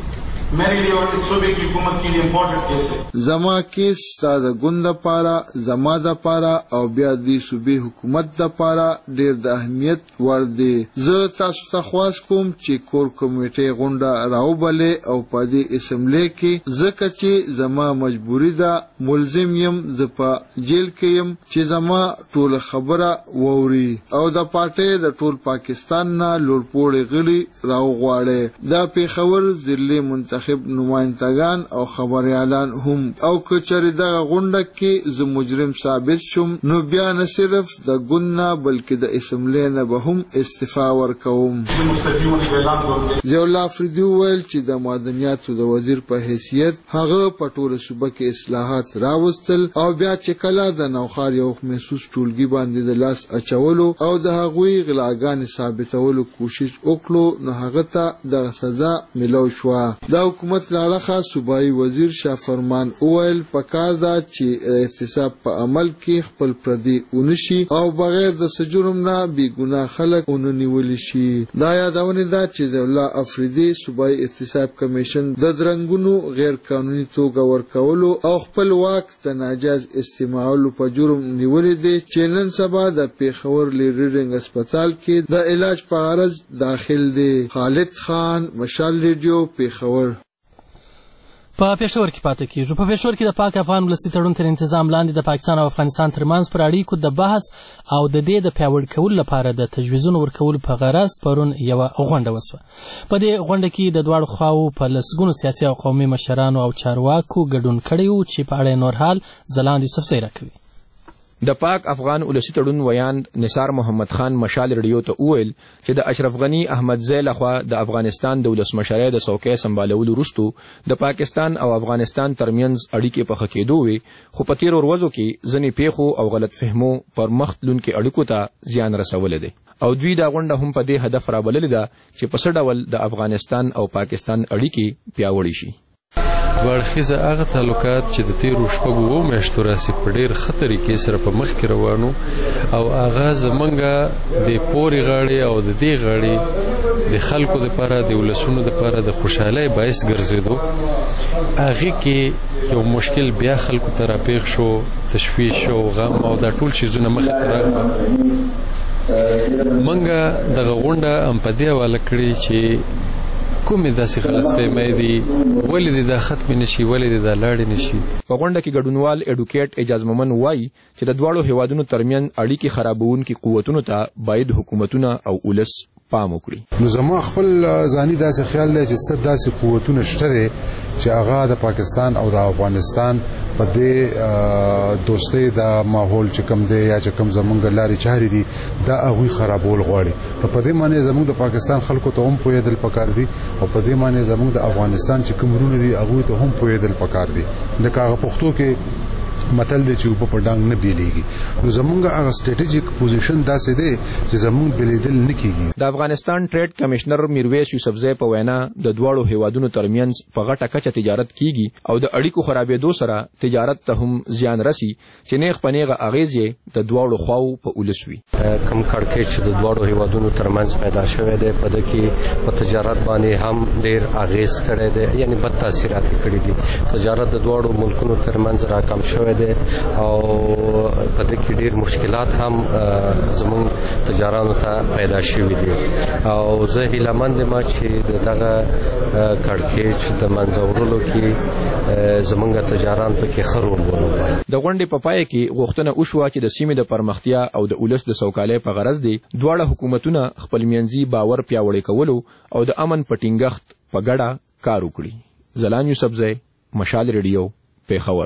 मेरे लिए और इस सूबे की हुकूमत के लिए इम्पोर्टेंट केस है. زما کیس ستا د ګوند دپاره زما دپاره او بیا د صوبې حکومت دپاره ډېر د اهمیت وړ دی. زه تاسو ته خواست کوم چې کور کمیټې غونډه راوبلې او په دې اسمبلی کې ځکه چې زما مجبوري ده ملزم یم زه په جیل کې یم چې زما ټوله خبره واوري او د پارټۍ د ټول پاکستان نه لوړپوړي غړي راوغواړي. دا پېښور ضلعي منتخب نمائندگان او خبريالان هم او کچری دغه غونډه کې زه مجرم ثابت شوم نو بیا نه صرف د ګوند نه بلکې د اسمبلی نه به هم استعفا ورکوم. ضیاء الله افریدي وویل چې د معدنیاتو د وزیر په حیثیت هغه په ټوله صوبه کې اصلاحات راوستل او بیا چې کله د نوښار یو محسوس ټولګي باندې د لاس اچولو او د هغوی غلاګانې ثابتولو کوشش وکړو نو هغه ته دغه سزا ملو شوه. د حکومت لاړخه صوبایي وزیر شاه فرمان وویل پکار ده چې احتساب په عمل کې خپل پردي ونشي او بغیر د سجرم نه بیګناه خلک ونیول شي. دا یادونه ده چې ضیاء الله افریدي صوبایي احتساب کمیشن د درنګونو غیر قانوني توګه ورکولو او خپل واک د ناجایز استعمالولو په جرم نیولې دي چې نن سبا د پیښور لیډرینګ هسپتال کې د علاج په غرض داخل دي. خالد خان، مشال ریډیو، پیښور. په پېښور کې پاتې کېږو. په پېښور کې د پاک افغان ولسي تړون تر انتظام لاندې د پاکستان او افغانستان ترمنځ پر اړیکو د بحث او د دې د پیاوړي کولو لپاره د تجویزونو ورکولو په غرض پرون یوه غونډه وسوه. په دې غونډه کې د دواړو خواوو په لسګونو سیاسي او قومي مشرانو او چارواکو ګډون کړی و چې په اړه نور حال ځلاند یوسفزی راکوي. د پاک افغان ولسي تړون ویان نثار محمد خان مشال ریډیو ته وویل چې د اشرف غنی احمدزی لخوا د افغانستان د ولسمشرۍ د څوکۍ سمبالولو وروستو د پاکستان او افغانستان ترمنځ اړیکې پخه کېدو وې، خو په تېرو ورځو کې ځینې پیښو او غلط فهمو پر مخ تلونکو اړیکو ته زیان رسولی دی او دوی دا غونډه هم په دې هدف رابللې ده چې په څه ډول د افغانستان او پاکستان اړیکې پیاوړې شي. دواړخیزه هغه تعلقات چې د تیرو شپږو اوو میاشتو راسې په ډېر ښه طریقې سره په مخ کې روانو او هغه زمونږ د پورې غاړې او د دې غاړې د خلکو دپاره د ولسونو دپاره د خوشحالۍ باعث ګرځېدو، هغې کې یو مشکل بیا خلکو ته راپېښ شو، تشویش او غم او دا ټول چیزونه مخې ته راغلل. موږ دغه غونډه هم په دې حواله کړې چې کومې داسې غلط فهمۍ دي، ولې دې دا ختمې نشي، ولې دې دا لاړې نشي. په غونډه کې ګډونوال ایډوکیټ اعجاز مومن وایي چې د دواړو هیوادونو ترمنځ اړیکې خرابوونکي قوتونو ته باید حکومتونه او ولس پام وکړي. نو زما خپل ځاني داسې خیال دی چې څه داسې قوتونه شته دي چې هغه د پاکستان او د افغانستان په دې دوستۍ د ماحول چې کوم دی یا چې کوم زمونږ لارې چارې دي دا هغوی خرابول غواړي. نو په دې معنی زمونږ د پاکستان خلکو ته هم پوهېدل پکار دي او په دې معنی زمونږ د افغانستان چې کوم ورونه دي هغوی ته هم پوهېدل پکار دي. لکه هغه پښتو کې متل دی چې اوبه په ډانګ نه بیلیږي. نو زمونږ هغه سټریټیجیک پوزیشن داسې دی چې زمونږ بیلیدل نه کیږي. د افغانستان ټریډ کمشنر میرویس یوسفزی په وینا د دواړو هیوادونو ترمنځ په غټه کچه تجارت کیږي او د اړیکو خرابېدو سره تجارت ته هم زیان رسی چې نیغ په نیغه اغیز یې د دواړو خواو په ولس وي. کم کړکېچ چې د دواړو هیوادونو ترمنځ پیدا شوی دی په دې کې په تجارت باندې هم ډېر اغیز کړی دی، یعنی بد تاثیرات یې کړي دي. تجارت د دواړو ملکونو ترمنځ راکم شوی دی او په دې کې ډېر مشکلات هم زموږ تجارانو ته پیدا شوي دي او زه هیلهمند یم چې دغه کړکېچ د منځه وړلو کې زموږ تجاران پکې ښه رول ولوبوي. د غونډې په پای کې غوښتنه وشوه چې د سیمې د پرمختیا او د ولس د سوکالۍ په غرض دي دواړه حکومتونه خپل منځي باور پیاوړی کولو او د امن په ټینګښت په ګډه کار وکړي. ځلاند یوسفزی، مشال ریډیو، پیښور.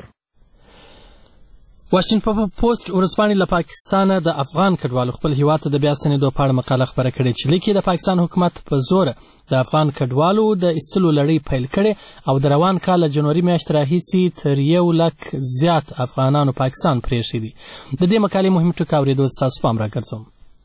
واشنګټن پوسټ ورځپاڼې له پاکستانه د افغان کډوالو خپل هیواد ته د بیا ستنېدو په اړه مقاله خپره کړې چې لیکي د پاکستان حکومت په زوره د افغان کډوالو د ایستلو لړۍ پیل کړې او د روان کال له جنوري میاشتې راهیسې تر یو لک زیات افغانانو پاکستان پرېښی دي. د دې مقالې مهم ټکي اورېدو ستاسو پام راګرځوم.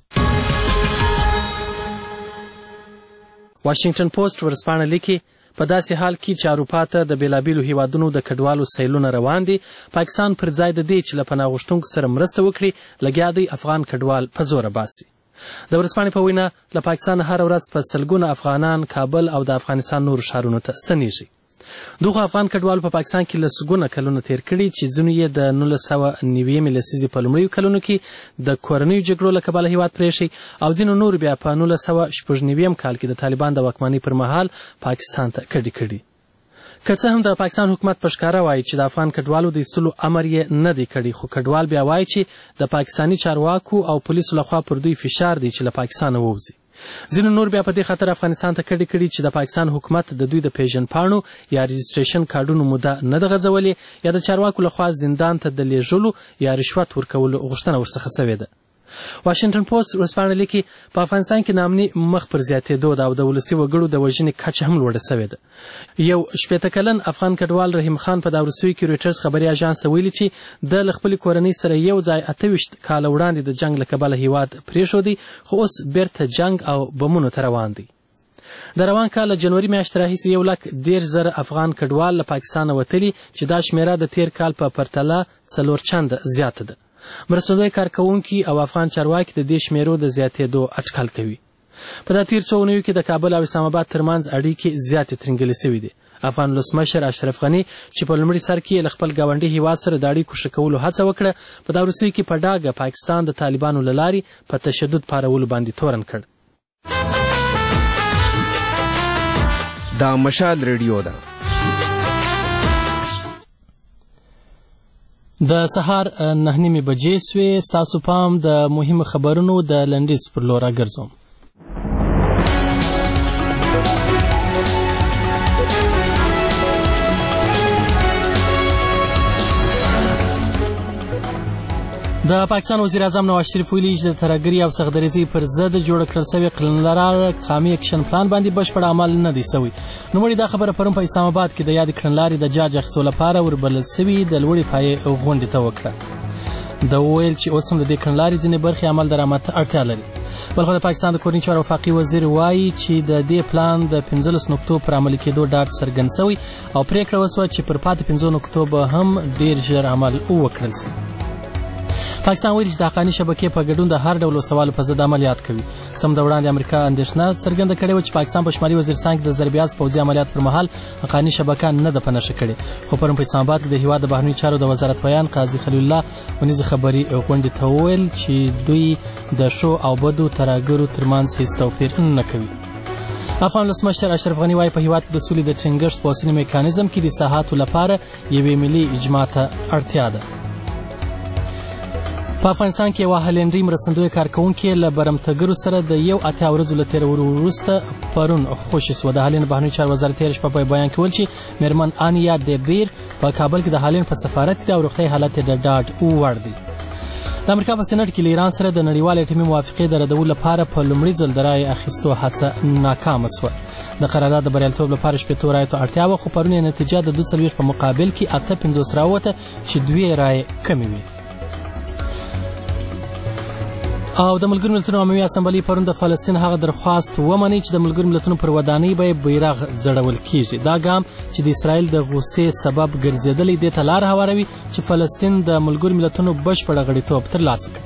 واشنګټن پوسټ ورځپاڼه لیکي په داسې حال کې چې اروپا ته د بېلابېلو هیوادونو د کډوالو سیلونه روان دي، پاکستان پر ځای د دې چې له پناه غوښتونکو سره مرسته وکړي لګیا دی افغان کډوال په زوره باسي. د ورځپاڼې په وینا له پاکستانه هره ورځ په سلګونه افغانان کابل او د افغانستان نورو ښارونو ته ستنېږي. دغه افغان کډوالو په پاکستان کې لسګونه کلونه تیر کړي چې ځینو یې د نولس سوه نوېمې لسیزې په لومړیو کلونو کې د کورنیو جګړو له کبله هیواد پرېښی او ځینو نور بیا په نولس سوه شپږ نوېم کال کې د طالبان د واکمنۍ پر مهال پاکستان ته کډې کړي. که څه هم د پاکستان حکومت په ښکاره وایي چې د افغان کډوالو د ایستلو امر یې نه دی کړی، خو کډوال بیا وایي چې د پاکستاني چارواکو او پولیسو لخوا پر دوی فشار دی چې له پاکستانه ووځي. ځینو نور بیا په دې خاطر افغانستان ته کډې کړي چې د پاکستان حکومت د دوی د پیژن پاڼو یا رجسټریشن کارډونو موده نه ده غځولې یا د چارواکو لخوا زندان ته د لیږلو یا رشوت ورکولو غوښتنه ورڅخه سوې ده. واشنګټن پوسټ ورځپاڼه لیکي په افغانستان کې ناامني مخ پر زیاتېدو ده او د ولسي وګړو د وژنې کچه هم لوړه سوې ده. یو شپېته کلن افغان کډوال رحیم خان په دا وروستیو کې رویټرز خبري اژانس ته ویلي چې د له خپلې کورنۍ سره یو ځای اته ویشت کاله وړاندې د جنګ له کبله هیواد پرېښودی، خو اوس بیرته جنګ او بمونو ته روان دی. د روان کال له جنوري میاشتې راهیسې یو لک دېرش زره افغان کډوال له پاکستانه وتلي چې دا شمیره د تیر کال په پرتله څلور چنده زیاته ده. مرستندوی کارکوونکي او افغان چارواکي د دې شمیرو د زیاتېدو اټکل کوي. په دا تیر څو اونیو کې د کابل او اسلام آباد ترمنځ اړیکې زیاتې ترنګلې شوي دي. افغان ولسمشر اشرف غني چې په لومړي سر کې له خپل ګاونډي هیواد سره د اړیکو ښه کولو هڅه وکړه، په دا وروستیو کې په ډاګه پاکستان د طالبانو له لارې په تشدد پارولو باندې تورن کړ. دا مشال ریډیو ده. د سهار نه نیمې بجې سوې. ستاسو پام د مهمو خبرونو د لنډیز پر لور راګرځوم. د پاکستان وزیر اعظم نواز شریف ویلي چې د ترهګرۍ او سختدریځۍ پر ضد جوړ کړل شوی کړنلاره قومي اکشن پلان باندې بشپړ عمل نه دی شوی. نوموړي دا خبره پرون په اسلام آباد کې د یادې کړنلارې د جاج اخیستو لپاره وربلل شوي د لوړې پایې غونډې ته وکړه. د وویل چې اوس هم د دې کړنلارې ځینې برخې عمل درآمد ته اړتیا لري. بلخو د پاکستان د کورني چارو وفاقي وزیر وایي چې د دې پلان د پنځلس نقطو پر عملي کېدو ډاډ څرګند شوی او پرېکړه وشوه چې پر پاتې پنځو نقطو به هم ډېر ژر عمل وکړل شي. پاکستان ویلي چې د حقاني شبکې په ګډون د هر ډول وسوالو په ضد عملیات کوي. سم د وړاندې امریکا اندېښنه څرګنده کړې وه چې پاکستان په شمالي وزیرستان کې د ضربیاز پوځي عملیات پر مهال حقاني شبکه نه ده په نښه کړې. خو پرون په اسلام آباد کې د هېواد د بهرنیو چارو د وزارت ویان قاضي خلیل الله ونیزې خبري غونډې ته وویل چې دوی د ښو او بدو ترهګرو ترمنځ هېڅ توپیر نه کوي. افغان ولسمشر اشرف غني وایي په هېواد کې د سولې د ټینګښت په اوسني میکانیزم کې د اصلاحاتو لپاره یوې ملي اجماع ته اړتیا ده. په افغانستان کې یوه هالنډي مرستندوی کارکوونکې له برمتګرو سره د یو اتیا ورځو له تېرولو وروسته پرون خوشي سوه. د هالند بهرنیو چارو وزارت تېره شپه په بیان کې ویل چې مېرمن آنیا ډېبیر په کابل کې د هالند په سفارت کې ده او روغتیايي حالت یې د ډاډ وړ دی. د امریکا په سینټ کې له ایران سره د نړیوالې اټومي موافقې د ردولو لپاره په لومړي ځل د رایې اخیستو هڅه ناکامه سوه. د قرارداد د بریالیتوب لپاره شپېتو رایو ته اړتیا وه، خو پرون یې نتیجه د دوه څلوېښت په مقابل کې اته پنځوس راووته چې دوې رایې کمې وې. او د ملګرو ملتونو عمومي اسامبلې پرون د فلسطین هغه درخواست ومني چې د ملګرو ملتونو پر ودانۍ به بیرغ ځړول کیږي. دا ګام چې د اسرائیل د غوسې سبب ګرځېدلی دې ته لاره هواروي چې فلسطین د ملګرو ملتونو بشپړ غړیتوب ترلاسه کړي.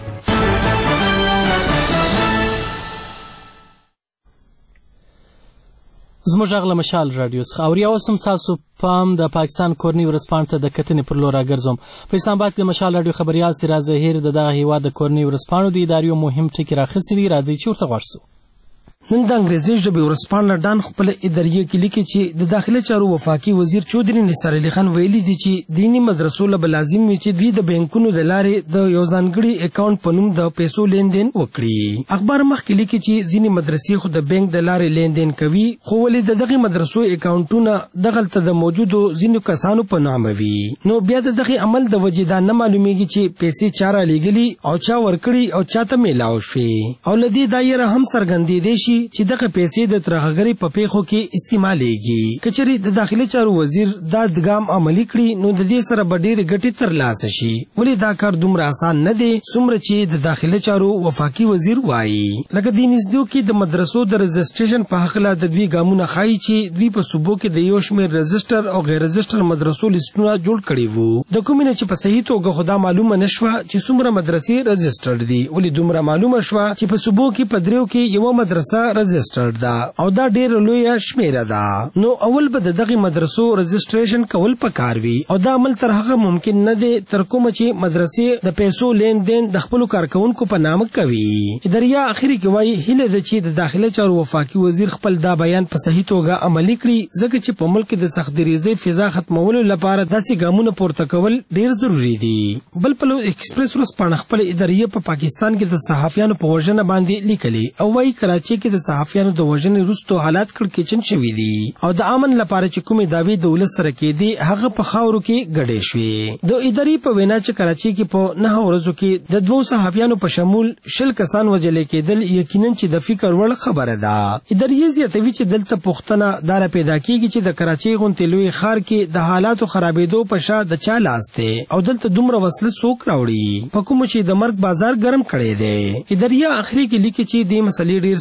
زموږ غږ له مشال راډیو څخه اوري. اوس هم ستاسو پام د پاکستان کورني ورځپاڼو ته د کتنې پر لور راګرځوم. په اسلام آباد کې د مشال راډیو خبریال سراج ظهیر د دغه هېواد د کورني ورځپاڼو د ادارې مهم ټکي راخیستي دي. راځئ چې ورته غوږ شو. نن د انګریزي ژبې ورځپاڼه ډان خپل ادارې کې لیکي چې د داخله چارو وفاقي وزیر چودري نثار علي خان ویلي دي چې دینی مدرسو له لازم وي چې دوی د بانکونو د لارې د یو ځانګړي اکاونټ په نوم د پیسو لیندین وکړي. اخبار مخکې لیکي چې ځینې مدرسې خو د بانک د لارې لیندین کوي، خو ولې د دغه مدرسو اکاونټونه دغلته د موجودو ځینو کسانو په نامه وي. نو بیا د دغه عمل د وجې دا نه معلومیږي چې پیسې چا رالیږلي او چا ورکړي او چاته میلاو شوې. او له دې دایره هم څرګندېدی شي چې دغه پیسې د ترهګرۍ په پیښو کې استعمالیږي. که چېرې د داخلي چارو وزیر دا ګام عملي کړي نو د دې سره به ډېرې ګټې ترلاسه شي. ولې دا کار دومره اسان نه دی څومره چې د داخلي چارو وفاقي وزیر وایي. لکه دې نږدې کې د مدرسو د رجسټریشن په هکله د دوی ګامونه ښایي چې دوی په صوبو کې د یو شمېر رجسټر او غیر رجسټر مدرسو لیسټونه جوړ کړي وو. د کومې نه چې په صحیح توګه خو دا معلومه نه شوه چې څومره مدرسې رجسټرډ دي. ولې دومره معلومه شوه چې په صوبو کې په دریو کې یوه مدرسه رجسټر دا او دا ډېر لویه شمیره ده. نو اول به د دغه مدرسو رجسټریشن کول پکار وي او دا عمل تر هغه ممکن نه دی تر کومه چې مدرسې د پیسو لین دین د خپلو کارکوونکو په نامه کوي. ادارې اخري کې وایي هیله ده چې د داخله چارو وفاقي وزیر خپل دا بیان په صحیح توګه عملي کړي، ځکه چې په ملک د سختدریځۍ فضا ختمولو لپاره داسې ګامونه پورته کول ډېر ضروري دي. بل پلو ایکسپریس ورځپاڼه خپل ادارې په پاکستان کې د صحافیانو په وژنه باندې لیکلي او وایي کراچۍ کې د صحافیانو د وژنې وروسته حالات کړکېچن شوي دي او د امن لپاره چې کومې دعوې د ولس سره کېدې هغه په خاورو کې ګډې شوې. د ادارې په وینا چې کراچۍ کې په نهه ورځو کې د دوو صحافیانو په شمول شل کسان وژل کېدل یقینا چې د فکر وړ خبره ده. ادارې زیاتوي چې دلته پوښتنه دا پیدا کېږي چې د کراچۍ غوندې لوی ښار کې د حالاتو خرابېدو په شا د چا لاس دی او دلته دومره وسله څوک راوړي په کومو چې د مرګ بازار ګرم کړی دی. ادارې اخري کې لیکي چې دې مسلې ډېر سنګین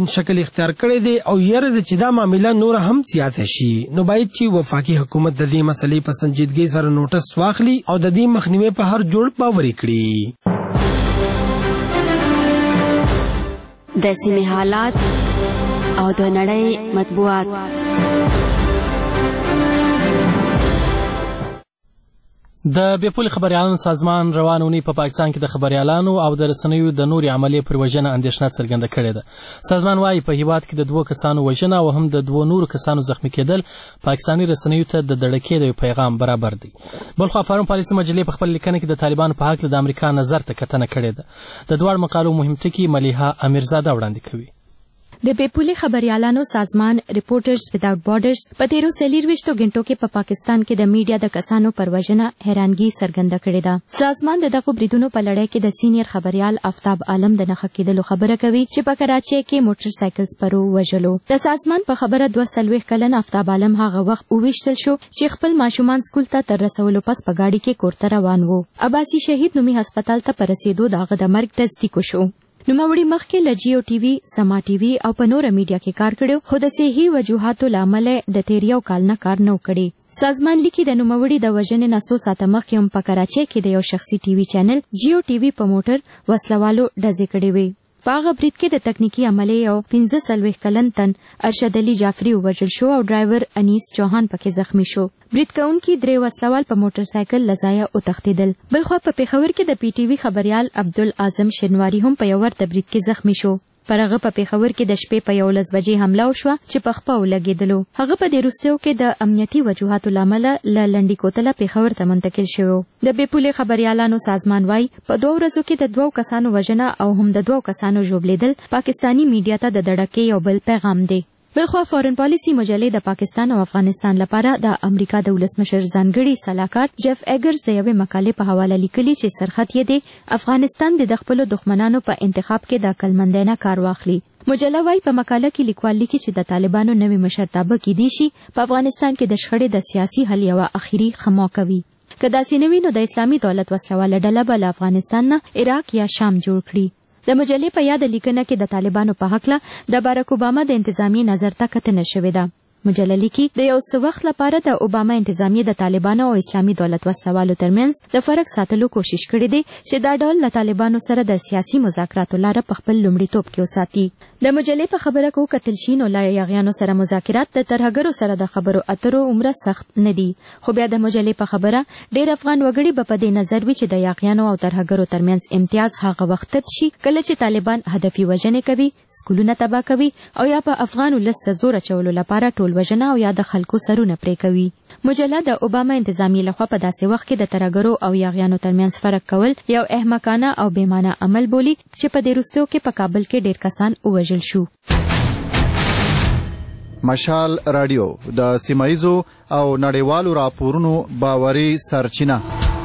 شکل اختیار کړی دی او یره د چې دا معامله نور هم زیاته شي نو باید چې وفاقي حکومت د دې مسلې په سنجیدګۍ سره نوټس واخلي او د دې مخنیوي په هر جوړ باوري کړي. د سیمې حالات او د نړۍ مطبوعات. د بېپولې خبریالانو سازمان روانه اونۍ په پاکستان کې د خبریالانو او د رسنیو د نورې عملیې پر وژنه اندېښنه څرګنده کړې ده. سازمان وایي په هېواد کې د دوو کسانو وژنه او هم د دوو نورو کسانو زخمي کېدل پاکستاني رسنیو ته د دړکې د یو پیغام برابر دی. بلخوا فارم پالیسي مجلې په خپل لیکنه کې د طالبانو په هکله د امریکا نظر ته کتنه کړې ده. د دواړو مقالو مهم ټکي ملیحه امیرزاده وړاندې کوي. د بېپولې خبریالانو سازمان ریپورټرز وداوټ بارډرز په تیرو څلېرویشتو غنټو کې په پاکستان کې د میډیا د کسانو پر وژنه حیرانګي څرګنده کړې ده. سازمان د دغو بریدونو په لړۍ کې د سینیر خبریال آفتاب عالم د نښه کېدلو خبره کوي چې په کراچۍ کې موټر سایکل سپرو وژلو. د سازمان په خبره دوه څلوېښت کلن آفتاب عالم هغه وخت وویشتل شو چې خپل ماشومان سکول ته تر رسولو پس په ګاډي کې کور ته روان و. عباسي شهید نومي هسپتال ته په رسېدو د هغه د مرګ تصدیق وشو. نوموړي مخکې له جیو ټي وي، سما ټي وي او په نوره میډیا کې کار کړی خو د صحي وجوهاتو له امله د تیر یو کال نه کار نه و کړی. سازمان لیکي د نوموړي د وژنې نه څو ساعته مخکې هم په کراچۍ کې د یو شخصي ټي وي چینل جیو ټي وي په موټر وسلوالو ډزې کړې وې. په هغه برید کې د تکنیکي عملې یو پنځه څلوېښت کلن تن ارشد علي جعفري ووژل شو او ډرایور انیس چوهان پکې زخمی شو. برید کوونکي درې وسلوال په موټر سایکل له ځایه وتښتېدل. بلخوا په پېښور کې د پی ټي وي خبریال عبدالاعظم شینواري هم په یو ورته برید کې زخمی شو. پر هغه په پېښور کې د شپې په یولس بجې حمله وشوه چې په خپه ولګېدلو. هغه په دې وروستیو کې د امنیتي وجوهاتو له امله له لنډي کوتله پېښور ته منتقل شوی و. د بېپولې خبریالانو سازمان وایي په دوو ورځو کې د دوو کسانو وژنه او هم د دوو کسانو ژوبلېدل پاکستاني میډیا ته د دړکې یو بل پیغام دی. بلخوا فارن پالیسي مجلې د پاکستان او افغانستان لپاره د امریکا د ولسمشر ځانګړي سلاکار جف ایګرز د یوې مقالې په حواله لیکلي چې سرخط یې دی افغانستان د خپلو دښمنانو په انتخاب کې د عقلمندۍ نه کار واخلي. مجله وايي په مقاله کې لیکوال لیکي چې د طالبانو نوي مشرتابه کیدای شي په افغانستان کې د شخړې د سیاسي حل یوه اخري خمو کوي. که داسې نه وي نو د اسلامي دولت وسلواله ډله به له افغانستان نه عراق یا شام جوړ کړي. د مجلې په یاد لیکنه کې د طالبانو په هکله د بارک اوباما د انتظامی نظر ته کتنه شوې ده. مجله لیکي د یو څه وخت لپاره د اوباما انتظامیه د طالبانو او اسلامي دولت وسلوالو ترمنځ د فرق ساتلو کوشش کړې دی چې دا ډول له طالبانو سره د سیاسي مذاکراتو لاره په خپل لومړیتوب کې وساتي. د مجلې په خبره کو کتل شي نو لا یاغیانو سره مذاکرات د ترهګرو سره د خبرو اترو عمره سخت نه دي. خو بیا د مجلې په خبره ډېر افغان وګړي به په دې نظر وي چې د یاغیانو او ترهګرو ترمنځ امتیاز هغه وخت شي کله چې طالبان هدفي وژنې کوي، سکولونه تباه کوي او یا په افغان ولس ته زور اچولو لپاره ټول وژنه او یا د خلکو سرونه پرې کوي. مجله د اوباما انتظامیې لخوا په داسې وخت کې د ترهګرو او یاغیانو ترمنځ فرق کول یو احمقانه او بېمانه عمل بولي چې په دې وروستیو کې په کابل کې ډېر کسان ووژل شو. مشال رادیو د سیمایزو او نړیوالو راپورونو باوري سرچینه.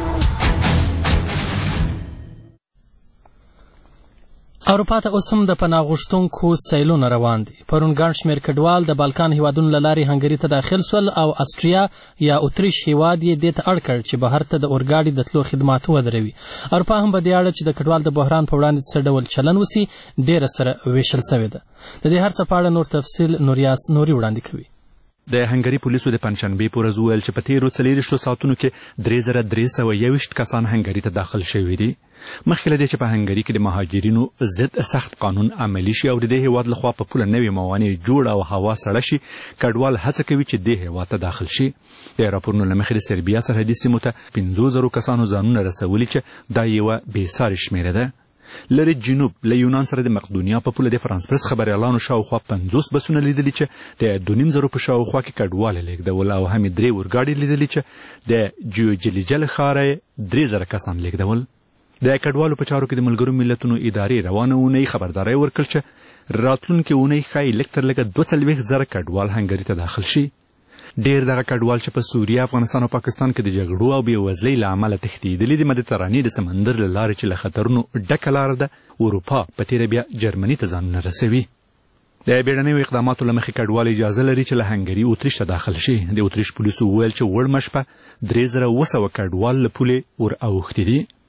اروپا ته اوس هم د پناه غوښتونکو سیلونه روان دي. پرون ګڼ شمېر کډوال د بالکان هیوادونو له لارې هنګري ته داخل سول او اسټریا یا اتریش هیواد یې دې ته اړ کړ چې بهر ته د اورګاډي د تلو خدمات ودروي. اروپا هم په دې اړه چې د کډوال د بحران په وړاندې څه ډول چلن وسي ډېره سره ویشل سوې ده. د دې هر څه په اړه نور تفصیل نوریاس نوري وړاندې کوي. د هنګري پولیسو د پنجشنبې په ورځ وویل چې په تېرو څلېرویشتو ساعتونو کې درې زره درې سوه یوویشت کسان هنګري ته داخل شوي دي. مخکې له دې چې په هنګري کې د مهاجرینو ضد سخت قانون عملي شي او د دې هېواد لخوا په پوله نوې موانع جوړ او هوا سړه شي، کډوال هڅه کوي چې دې هېواد ته داخل شي. د راپورونو له مخې د سربیا سرحدي سیمو ته پنځو زرو کسانو ځانونه رسولي چې دا یوه بېسارې شمېره ده. لرې جنوب له یونان سره د مقدونیا په پوله د فرانس پرس خبریالانو شاوخوا پنځوس بسونه لیدلي چې د دوه نیم زرو په شاوخوا کې کډوال لیږدول او هم درې اورګاډي لیدلي چې د جوجلیجه له ښاره یې درې زره کسان لیږدول. د کډوالو په چارو کې د ملګرو ملتونو ادارې روانه اونۍ خبرداری ورکړ چې راتلونکې اونۍ ښایي لږ تر لږه دوه څلوېښت زره کډوال هنګري ته داخل شي. ډېر دغه کډوال چې په سوریه، افغانستان او پاکستان کې د جګړو او بېوزلۍ له امله تښتېدلي د مدیترانې د سمندر له لارې چې له خطرونو ډکه لاره ده اروپا په تېره بیا جرمني ته ځانونه رسوي. د بیړنیو اقداماتو له مخې کډوال اجازه لري چې له هنګري اتریش ته داخل شي. د اتریش پولیسو وویل چې وړمه شپه درې زره اووه سوه کډوال له پولې ور اوښتي دي.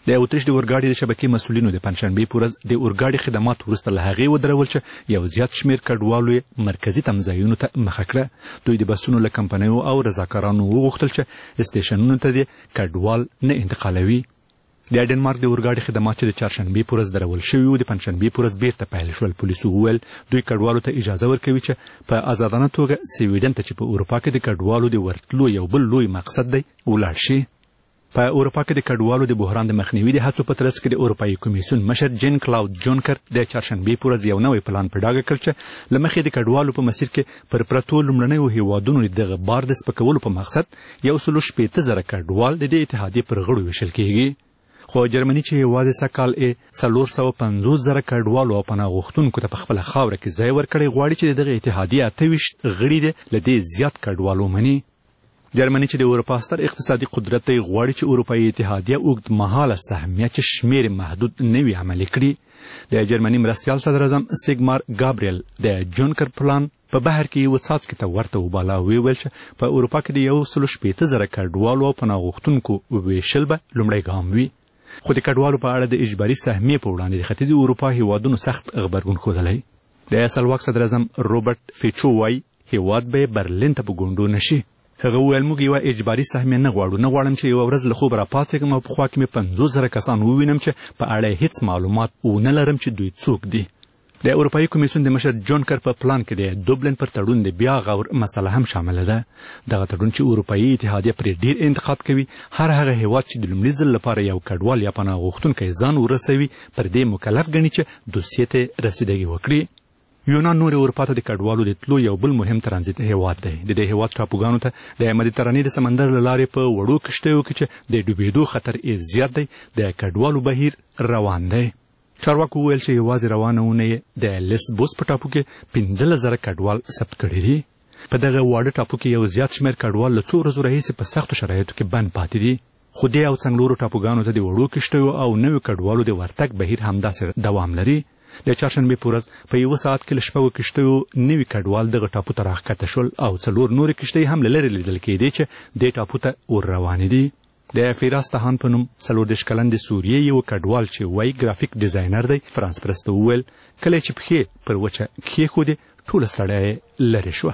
د اتریش د اورګاډي د شبکې مسؤلینو د پنځشنبې په ورځ د اورګاډي خدمات وروسته له هغې ودرول چې یو زیات شمېر کډوالو یې مرکزي تمځایونو ته مخه کړه. دوی د بسونو له کمپنیو او رضاکارانو وغوښتل چې سټیشنونو ته د کډوال نه انتقالوي. د ډنمارک د اورګاډي خدمات چې د چهارشنبې په ورځ درول شوي وو د پنځشنبې په ورځ بیرته پیل شول. پولیسو وویل دوی کډوالو ته اجازه ورکوي چې په ازادانه توګه سویډن ته چې په اروپا کې د کډوالو د ورتلو یو بل لوی مقصد دی ولاړ شي. په اروپا کې د کډوالو د بحران د مخنیوي د هڅو په ترڅ کې د اروپایي کمیسیون مشر جین کلاود جونکر د چهارشنبې په ورځ یو نوی پلان په ډاګه کړ چې له مخې د کډوالو په مسیر کې پر پرتو لومړنیو هیوادونو د دغه بار د سپکولو په مقصد یو سلو شپېته زره کډوال د دې اتحادیې پر غړو ویشل کیږي. خو جرمني چې یوازې سږ کال یې څلور سوه پنځوس زره کډوالو او پناه غوښتونکو ته په خپله خاوره کې ځای ورکړی غواړي چې د دغې اتحادیې اته ویشت غړي دې له دې زیات کډوال ومني. جرمني چې د اروپا ستر اقتصادي قدرت دی غواړي چې اروپایي اتحادیه اوږدمهاله سهمیه چې شمېر محدود نه وي عملي کړي. د جرمني مرستیال صدراعظم سیګمار ګابریل د جونکر پلان په بهر کې یو څاڅکي ته ورته وباله او ویل چې په اروپا کې د یو سلو شپېته زره کډوالو او پناه غوښتونکو ویشل به لومړی ګام وي. خو د کډوالو په اړه د اجباري سهمیې په وړاندې د ختیځې اروپا هیوادونو سخت غبرګون ښودلی. د سلواک صدراعظم روبرټ فیچو وایي هیواد به برلین ته په ګونډو نه شي. هغه وویل موږ یوه اجباري سهمیه نه غواړو، نه غواړم چې یوه ورځ له خوبه راپاڅېږم او په خوا کې مې پنځوس زره کسان ووینم چې په اړه یې هېڅ معلومات ونه لرم چې دوی څوک دي. د اروپایي کمیسیون د مشر جونکر په پلان کې د دوبلن پر تړون د بیا غور مسله هم شامله ده. دغه تړون چې اروپایي اتحادیه پرې ډیر انتقاد کوي، هر هغه هیواد چې د لومړي ځل لپاره یو کډوال یا پناه غوښتونکی ځان ورسوي پر دې مکلف ګڼي چې دوسیې ته رسیدګي وکړي. یونان نور اروپا ته د کډوالو د تلو یو بل مهم ترانزیت هیواد دی. د دې هیواد ټاپوګانو ته د مدیترانې د سمندر له لارې په وړو کښتیو کې چې د ډوبېدو خطر یې زیات دی د کډوالو بهیر روان دی. چارواکو وویل چې یوازې روانه اونۍ د لیسبوس په ټاپو کې پنځلس زره کډوال ثبت کړي دي. په دغه واړه ټاپو کې یو زیات شمېر کډوال له څو ورځو راهیسې په سختو شرایطو کې بند پاتې دي. خو دې او څنګلورو ټاپوګانو ته د وړو کښتیو او نویو کډوالو د ورتګ بهیر همداسې دوام لري. د چهارشنبې په ورځ په یوه ساعت کې له شپږو کښتیو نوي کډوال دغه ټاپو ته راښکته شول او څلور نورې کښتۍ هم له لرې لیدل کېدې چې دې ټاپو ته ور روانې دي. د فیراز تهان په نوم څلور دېرش کلن د سوریې یو کډوال چې وایي ګرافیک ډیزاینر دی فرانس پرسته وویل کله چې پښې پر وچه کښېښودې ټوله ستړیا یې لرې شوه.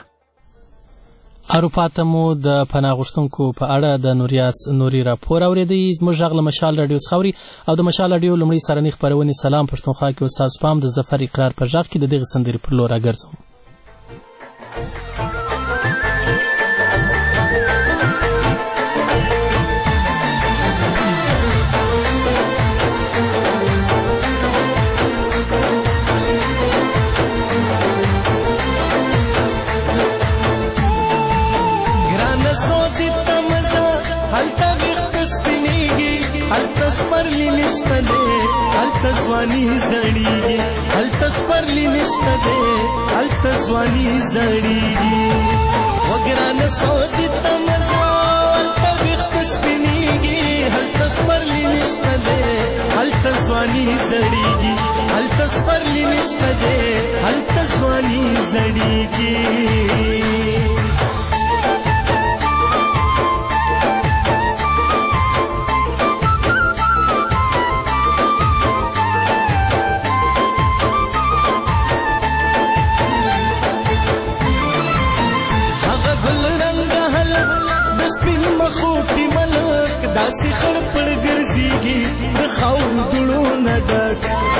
اروپا ته مو د پناه غوښتونکو په اړه د نوریاس نوري راپور اورېدی. زموږ غږ له مشال راډیو څخه اوري او د مشال راډیو لومړۍ سرنۍ خپرونې سلام پښتونخوا کې استاد پام د ظفر اقرار په غږ کې د دغې سندرې پر لور راګرځوم. سپرلی نشته دی هلته ځواني زړیږي، هلته سپرلی نشته دی هلته ځواني زړیږي. وګرانه سوځي ته مزه هلته ویښته سپینېږي، هلته سپرلی نشته دی هلته ځواني زړیږي، هلته سپرلی نشته دی هلته ځواني زړیږي. داسې خړ پړ ګرځېږي د خاورو دوړو نه ډک،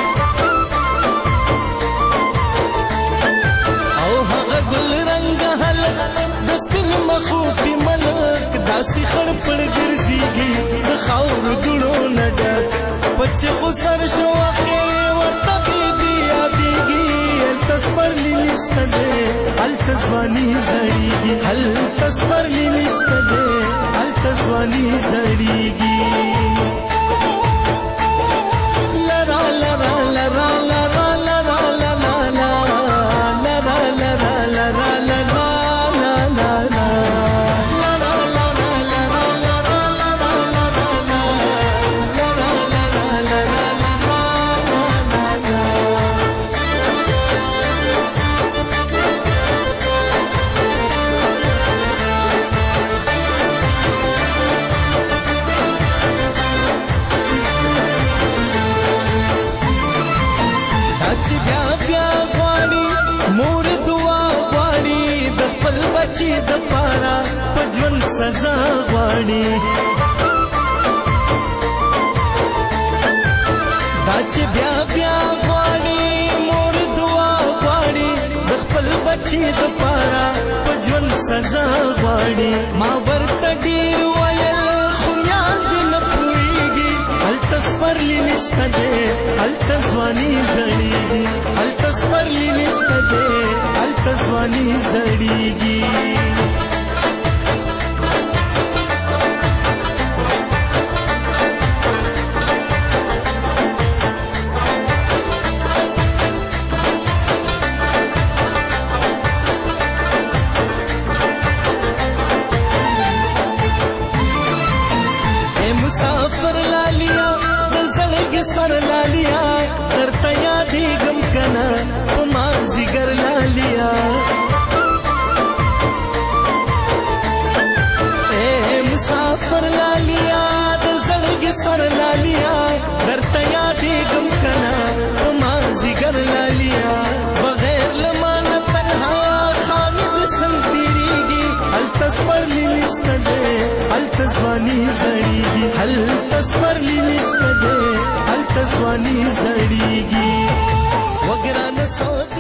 او هغه ګل رنګه هلک د سپین مخو پې ملک داسې خړ پړ ګرځېږي د خاورو دوړو نه ډک. په چغو سر شو اخر ورته بیبي یادېږي، هلته سپرلی نشته دی هلته ځواني زړېږي، هلته سپرلی نشته دی هلته ځواني زړېږي. لرا لرا لرا لرا لرا لرا لرا لرا لرا لرا بچی د پارا پجون سزا غواړي دا چې بیا بیا غواړي مور دعا غواړي د خپل بچی د پارا پجون سزا غواړي ما ورته ډیر ویل خو یاد نه پوهیږي هلته سپرلی نشته دی هلته ځواني زړیږي هلته سپرلی نشته دی هلته ځواني زړیږي مسافر لالیا زړګي سر لالیا درته یادېږم کنه په مازیګر لالیا اے مسافر لالیا زړګي سر لالیا درته یادېږم کنه په مازیګر لالیا بغیر لمانه تنها خامد سم تیریږي هلته سپرلی نشته دی هلته ځواني زړیږي هلته سپرلی نشته دی هلته ځواني زړیږي وګرانه سوځي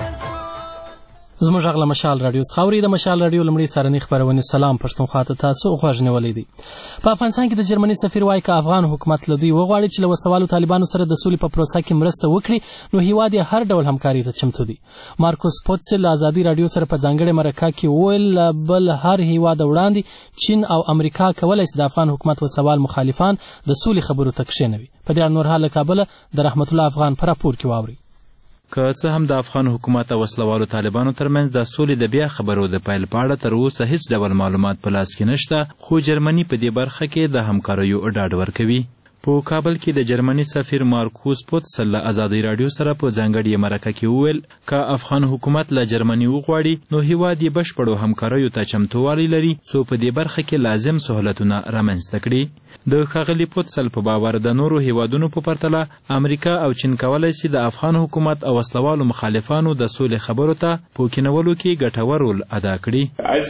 زموږ غږ له مشال راډیو څخه اورئ. د مشال راډیو لومړۍ سهارنۍ خپرونې سلام پښتونخوا ته تاسو غوږ نیولی دی. په افغانستان کې د جرمني سفیر وایي که افغان حکومت له دوی وغواړي چې له وسوالو طالبانو سره د سولې په پروسه کې مرسته وکړي نو هیواد یې هر ډول همکاري ته چمتو دی. مارکوس پوتسل له ازادي راډیو سره په ځانګړې مرکه کې وویل بل هر هیواد وړاندې چین او امریکا کولی شي د افغان حکومت وسوال مخالفان د سولې خبرو ته کښېنوي. په دې اړه نور حال له کابله د رحمت الله افغان په راپور کې واورئ. که څه هم د افغان حکومت او وسلوالو طالبانو ترمنځ د سولې د بیا خبرو د پیل په اړه تر اوسه هیڅ ډول معلومات په لاس کې نشته، خو جرمني په دې برخه کې د همکاریو ډاډ ورکوي. په کابل کې د جرمني سفیر مارکوس پوتسل له ازادي راډیو سره په ځانګړې مرکه کې وویل که افغان حکومت له جرمني وغواړي نو هیواد یې بشپړو همکاریو ته چمتووالی لري څو په دې برخه کې لازم سهولتونه رامنځته کړي. د ښاغلي پوتسل په باور د نورو هیوادونو په پرتله امریکا او چین کولی شي د افغان حکومت او وسلوالو مخالفانو د سولې خبرو ته په کینولو کې ګټور رول ادا کړي.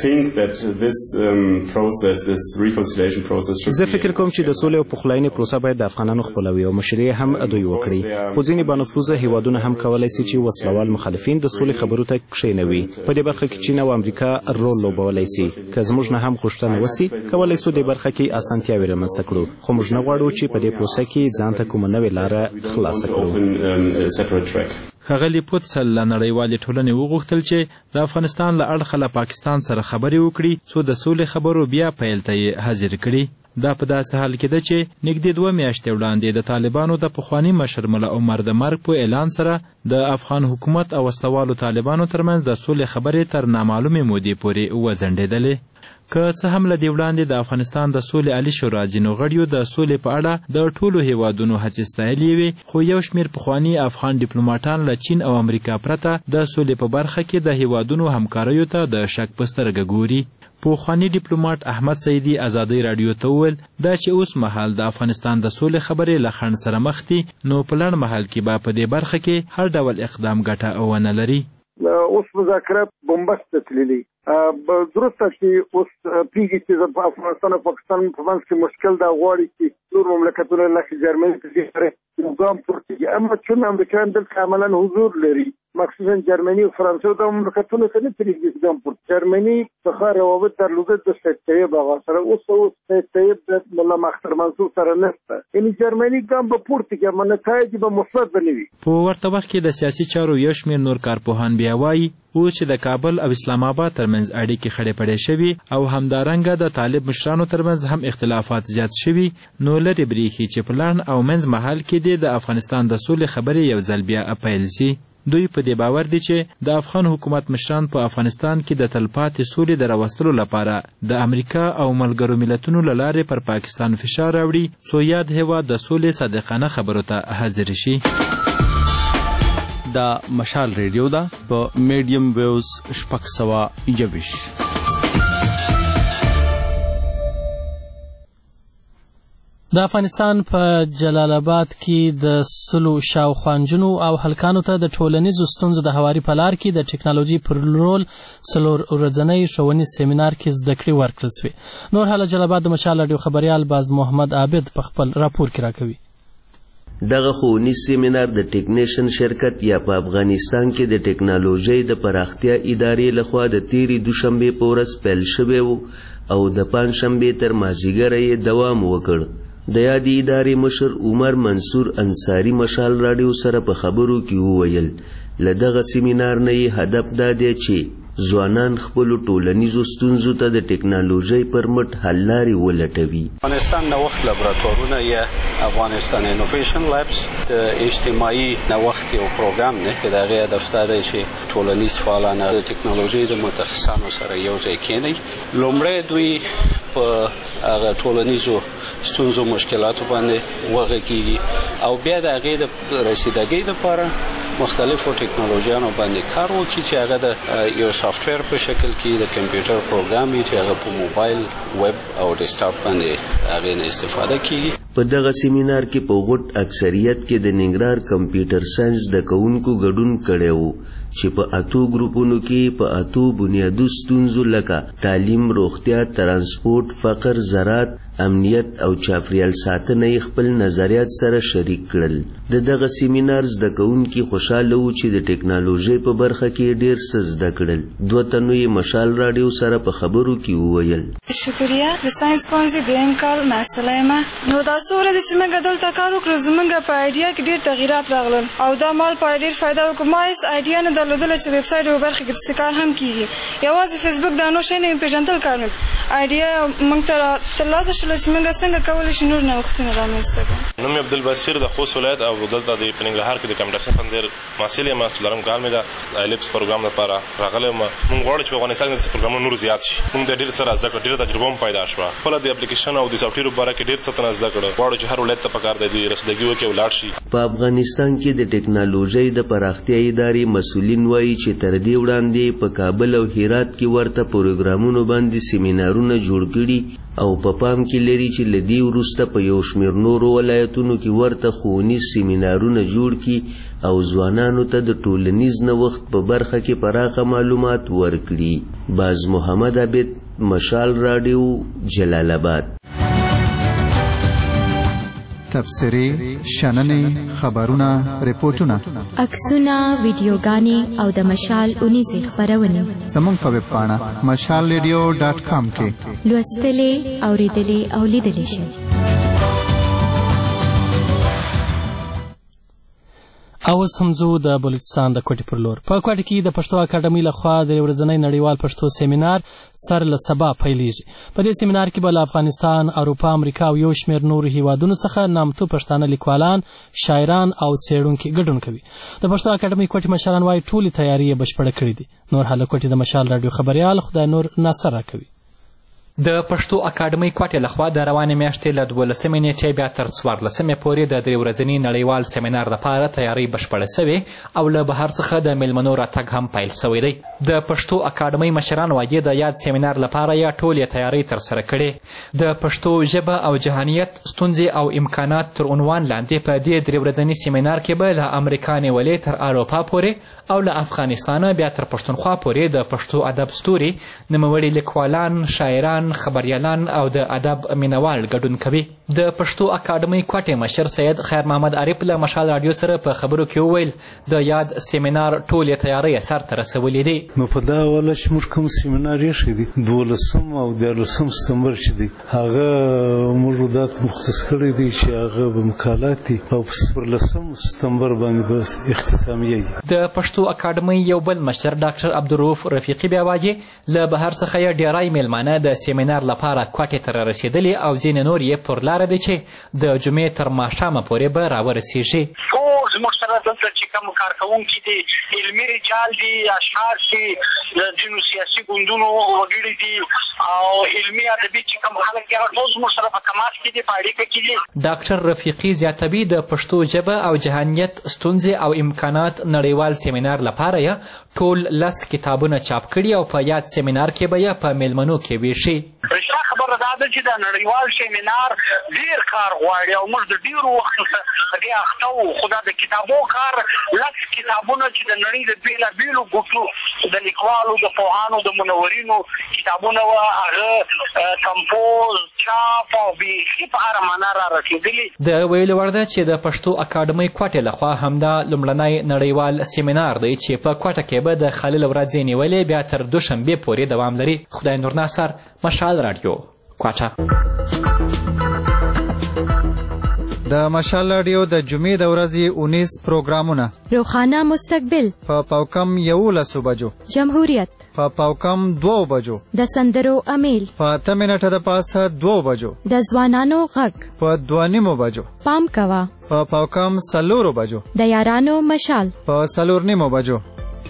زه فکر کوم چې د سولې او پخلاینې پروسه باید د افغانانو خپلوي او مشري هم دوی وکړي، خو ځینې بانفوذه هیوادونه هم کولی شي چې وسلوال مخالفین د سولې خبرو ته کښېنوي. په دې برخه کې چین او امریکا رول لوبولی شي. که زموږ نه هم غوښتنه وسي کولی شو دې برخه کې اسانتیاوې رامنځته کړو، خو موږ نه غواړو چې په دې پروسه کې ځان ته کومه نوې لاره خلاصه کړو. ښاغلي پوتسل له نړیوالې ټولنې وغوښتل چې د افغانستان له اړخه له پاکستان سره خبرې وکړي څو د سولې خبرو بیا پیل ته یې حاضر کړي. دا په داسې حال کې ده چې نږدې دوه میاشتې وړاندې د طالبانو د پخواني مشر ملا عمر د مرګ په اعلان سره د افغان حکومت او وسلوالو طالبانو ترمنځ د سولې خبرې تر نامعلومې مودې پورې وځنډېدلې. که څه هم له دې وړاندې د افغانستان د سولې عالي شورا ځینو غړیو د سولې په اړه د ټولو هیوادونو هڅې ستایلې وې، خو یو شمېر پخواني افغان ډیپلوماټان له چین او امریکا پرته د سولې په برخه کې د هیوادونو همکاریو ته د شک په سترګه ګوري. پخواني ډیپلوماټ احمد سیدي ازادي راډیو ته وویل دا چې اوس مهال د افغانستان د سولې خبرې له خنډ سره مخ دي نو په لنډ مهال کې به په دې برخه کې هر ډول اقدام ګټه ونه لري. اوس مذاکرات بنبسته تللي درسته چې اوس پیږي چې په افغانستان او پاکستان په منځ کې مشکل دا غواړي چې نور مملکتونه لکه جرمني په دې سره نظام پورته کړي، اما چون امریکایان دلته عملا حضور لري، مخصوصا جرمني او فرانسه د مملکتونو ته نه پرېږدي اقدام پورته. جرمني څخه روابط درلوده د سید طیب هغه سره، اوس اوس سید طیب د ملا مختار منصور سره نشته، یعنی جرمني ګام به پورته کړي اما نتایج به مثبت به نه وي. په ورته وخت کې د سیاسي چارو یو شمېر نور کارپوهان بیا وایي اوس چې د کابل او اسلام آباد ترمنځ اړیکې خړې پړې شوي او همدارنګه د طالب مشرانو ترمنځ هم اختلافات زیات شوي نو لرې برېښي چې په لنډ او منځ مهال کې دې د افغانستان د سولې خبرې یو ځل بیا پیل شي. دوی په دې باور دي چې د افغان حکومت مشران په افغانستان کې د تلپاتې سولې د راوستلو لپاره د امریکا او ملګرو ملتونو له لارې پر پاکستان فشار راوړي څو یاد هېواد د سولې صادقانه خبرو ته حاضر شي. دا مشال ریډیو ده په میډیم ویوز شپږ سوه یوویشت. د افغانستان په جلال آباد کې د سلو شاوخوا نجونو او هلکانو ته د ټولنیزو ستونزو د هواري په لار کې د ټکنالوژي پر رول څلور ورځنی ښوونیز سیمینار کې زده کړې ورکړل شوې. نور حاله جلال آباد د مشال راډیو خبریال باز محمد عابد په خپل راپور کې راکوي. دغه ښوونیز سیمینار د ټیکنیشن شرکت یا په افغانستان کې د ټکنالوژۍ د پراختیا ادارې لخوا د تیرې دوشنبې په ورځ پیل شوی و او د پنجشنبې تر مازدیګره یې دوام وکړ. د یادې ادارې مشر عمر منصور انصاري مشال راډیو سره په خبرو کې وویل له دغه سیمینار نه یې هدف دا دی چې ځوانان خپلو ټولنیزو ستونزو ته د ټکنالوژۍ پر مټ حل لارې ولټوي. افغانستان نوښت لابراتوارونه یا افغانستان انوویشن لابس د اجتماعي نوښت یو پروګرام دی چې د هغې هدف دا دی چې ټولنیز فعالان د ټکنالوژۍ د متخصصانو سره یو ځای کینوي. لومړی دوی په هغه ټولنیزو ستونزو مشکلاتو باندې وغږیږي او بیا د هغې د رسیدګۍ دپاره مختلفو ټکنالوژیانو باندې کار وکړي چې هغه د یو سافټویر په شکل کې د کمپیوټر پروګرام وي چې هغه په موبایل ویب او ډیسکټاپ باندې هغې نه استفاده کیږي. په دغه سیمینار کې په غټ اکثریت کې د ننګرهار کمپیوټر ساینس د کوونکو ګډون کړی و چې په اتو ګروپونو کې په اتو بنیادي ستونزو لکه تعلیم، روغتیا، ترانسپورت، فقر، زراعت، امنیت او چاپریال ساتنه خپل نظریات سره شریک کړل. د دغه سیمینار زده کوونکي خوشاله وو چې د ټکنالوژۍ په برخه کې ډیر څه زده کړل. دوه تنو یې مشال راډیو سره په خبرو کې وویل شکریه د ساينس پوهنځي دویم کال مسله ما نو دا څو ورځې چې موږ دلته کار وکړو زموږ په آیډیا کې ډیر تغیرات راغلل او دا مال په ډیر فایده وکړ. ما هیڅ آیډیا نه درلودله چې ویب سایټ په برخه کې څه کار هم کیږي. یوازې فیسبوک دا نو شی نه پیژندل کار مې آیډیا موږ ته ترلاسه شول چې موږ څنګه کولی شو نور نوښتونه رامنځته کړو. نوم یې عبدالبصیر د خوست ولایت او دلته د په ننګرهار کې د کمپیوټر ساینس پنځیر محصل یم. څلورم کال مې د ایلپس پروګرام لپاره راغلی یم. موږ غواړو چې په افغانستان کې د پروګرامونو نور زیات شي. موږ د ډېر څه را زده کړو، ډېره تجربه هم پیدا شوه. خپله د اپلیکیشن او د سافټویر په باره کې ډېر څه تنه زده کړو. غواړو چې هر ولایت ته پکار دی دوی رسیدګي وکړي او لاړ شي. په افغانستان کې د ټکنالوژۍ د پراختیا ادارې مسؤلین وایي چې تر دې وړاندې په کابل او هرات کې ورته پروګرامونو باندې سیمینارونه جوړ کړي او په پام کې لري چې له دې وروسته په یو شمېر نورو ولایتونو کې ورته ښوونیز سیمینارونه جوړ کړي او ځوانانو ته د ټولنیز نوښت په برخه کې پراخه معلومات ورکړي. باز محمد عابد، مشال راډیو، جلال آباد. تبصرې، شننې، خبرونه، ریپورټونه، عکسونه، ویډیوګانې او د مشال اونیزې خپرونې زموږ په ویب پاڼه مشال ریډیو ډاټ کام کې لوستلې، اورېدلې او لیدلې شئ. او اوس هم ځو د بلوچستان د کوټې پر لور. په کوټه کې د پښتو اکاډمۍ لخوا د ورځنۍ نړیوال پښتو سیمینار سر له سبا پیلیږي. په دې سیمینار کې به له افغانستان، اروپا، امریکا او یو شمېر نورو هیوادونو څخه نامتو پښتانه لیکوالان، شاعران او څېړونکي ګډون کوي. د پښتو اکاډمۍ کوټې مشران وايي ټولې تیاري یې بشپړه کړې دي. نور حاله کوټې د مشال راډیو خبریال خدای نور ناصر راکوي. د پښتو اکاډمۍ کوټې لخوا د روانې میاشتې له دولسمې نیټې بیا تر څوارلسمې پورې د درې ورځني نړیوال سیمینار لپاره تیاری بشپړه سوې او له بهر څخه د میلمنو راتګ هم پیل سوی دی. د پښتو اکاډمۍ مشران وايي د یاد سیمینار لپاره یې ټولې تیاری ترسره کړې. د پښتو ژبه او جهانیت ستونزې او امکانات تر عنوان لاندې په دې درې ورځني سیمینار کې به له امریکا نیولې تر اروپا پورې او له افغانستانه بیا تر پښتونخوا پورې د پښتو ادب ستوري، نوموړي لیکوالان، شاعران، خبریالان او د ادب مینوال ګډون کوي. د پښتو اکاډمۍ کوټې مشر سید خیر محمد عارف له مشال راډیو سره په خبرو کې وویل د یاد سیمینار ټولې تیاری یې سر ته رسولې دي. نو په دا اوله چې موږ کوم سیمینار ایښی دی دولسم او دیارلسم سپتمبر چې دی هغه موږ دات مختص کړی دی چې هغه به مقالات دي او په څوارلسم سپتمبر باندې به اختتامیه وي. د پښتو اکاډمۍ یو بل مشر ډاکټر عبدالرؤف رفیقي بیا وایي له بهر څخه یې ډیری میلمانه د سیمینار لپاره کوټې ته رارسېدلي او ځینې نور یې پر لاره دي چې د جمعې تر ماښامه پورې به راورسېږي. ټول زموږ سره دلته چې کوم کارکوونکي دي، علمي رجال دي، اشعار دي، د ځینو سیاسي ګوندونو وګړي دي او علمي ادبي چې کوم خلک دي هغه ټول زموږ سره په تماس کې دي، په اړیکه کې دي. ډاکټر رفیقي زیاتوي د پښتو ژبه او جهانیت ستونزې او امکانات نړیوال سیمینار لپاره یې ټول لس کتابونه چاپ کړي او په یاد سیمینار کې به یې په میلمنو کې ویشي. رښتیا خبره دا ده چې د نړیوال سیمینار ډیر کار غواړي او موږ د ډیرو وخت څخه دې اخته وو، خو دا د کتابو کار لس کتابونه چې د نړۍ د بېلابېلو ګوټو د لیکوالو د پوهانو د منورینو کتابونه وه، هغه کمپوز چاپ او بیخي په هره معنا را رسېدلي. د ویلو وړ ده چې د پښتو اکاډمۍ کوټې لخوا همدا لومړنی نړیوال سیمینار دی چې په کوټه کې به د خلیل ورځې نیولې بیا تر دوشنبې پورې دوام لري. خدای نور ناصر، مشال رادیو، کوټه. د مشال رادیو د جمعې د ورځې اونیس پروګرامونه: روخانه مستقبل په پاوکم یولسو بجو، جمهوریت په پاوکم دوو بجو، د سندرو امیل په اته منټه د پاسه دوو بجو، د ځوانانو غږ په دوه نیمو بجو، پام کوه په پاوکم څلورو بجو، د یارانو مشال په څلور نیمو بجو.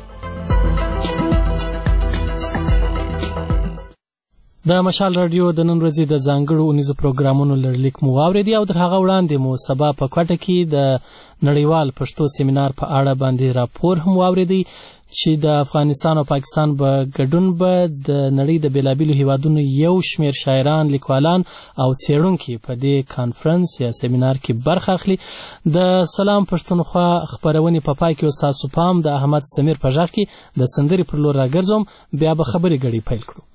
د مشال رادیو د نن ورځې د ځانګړو اونیزو پروګرامونو لړلیک مو واورېدی او تر هغه وړاندې مو سبا په کوټه کې د نړیوال پښتو سیمینار په اړه باندې راپور هم واورېدی چې د افغانستان او پاکستان به ګډون به د نړۍ د بېلابېلو هیوادونو یو شمېر شاعران، لیکوالان او څېړونکي په دې کانفرنس یا سیمینار کې برخه اخلي. د سلام پښتونخوا خپرونې په پای کې ستاسو پام د احمد سمیر په غږ کې د سندرې پر لور راګرځوم، بیا به خبرې ګړۍ پیل کړو.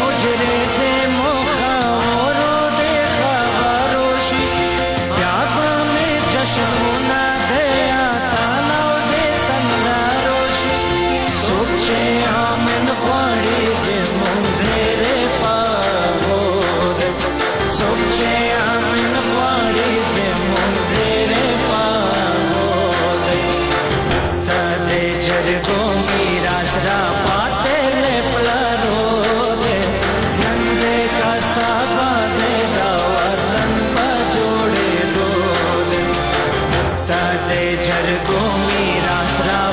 Yeah. जश्नونه د اتانو د سندرو شي څوک چې امن غواړي زموږ زیرې پاغور څوک چې امن غواړي زموږ زیرې پاغور ته د جرګو میراث را پاتې لپلارو نن دې کا سبا دې دا وطن په جوړې دو ته د جرګو میراث را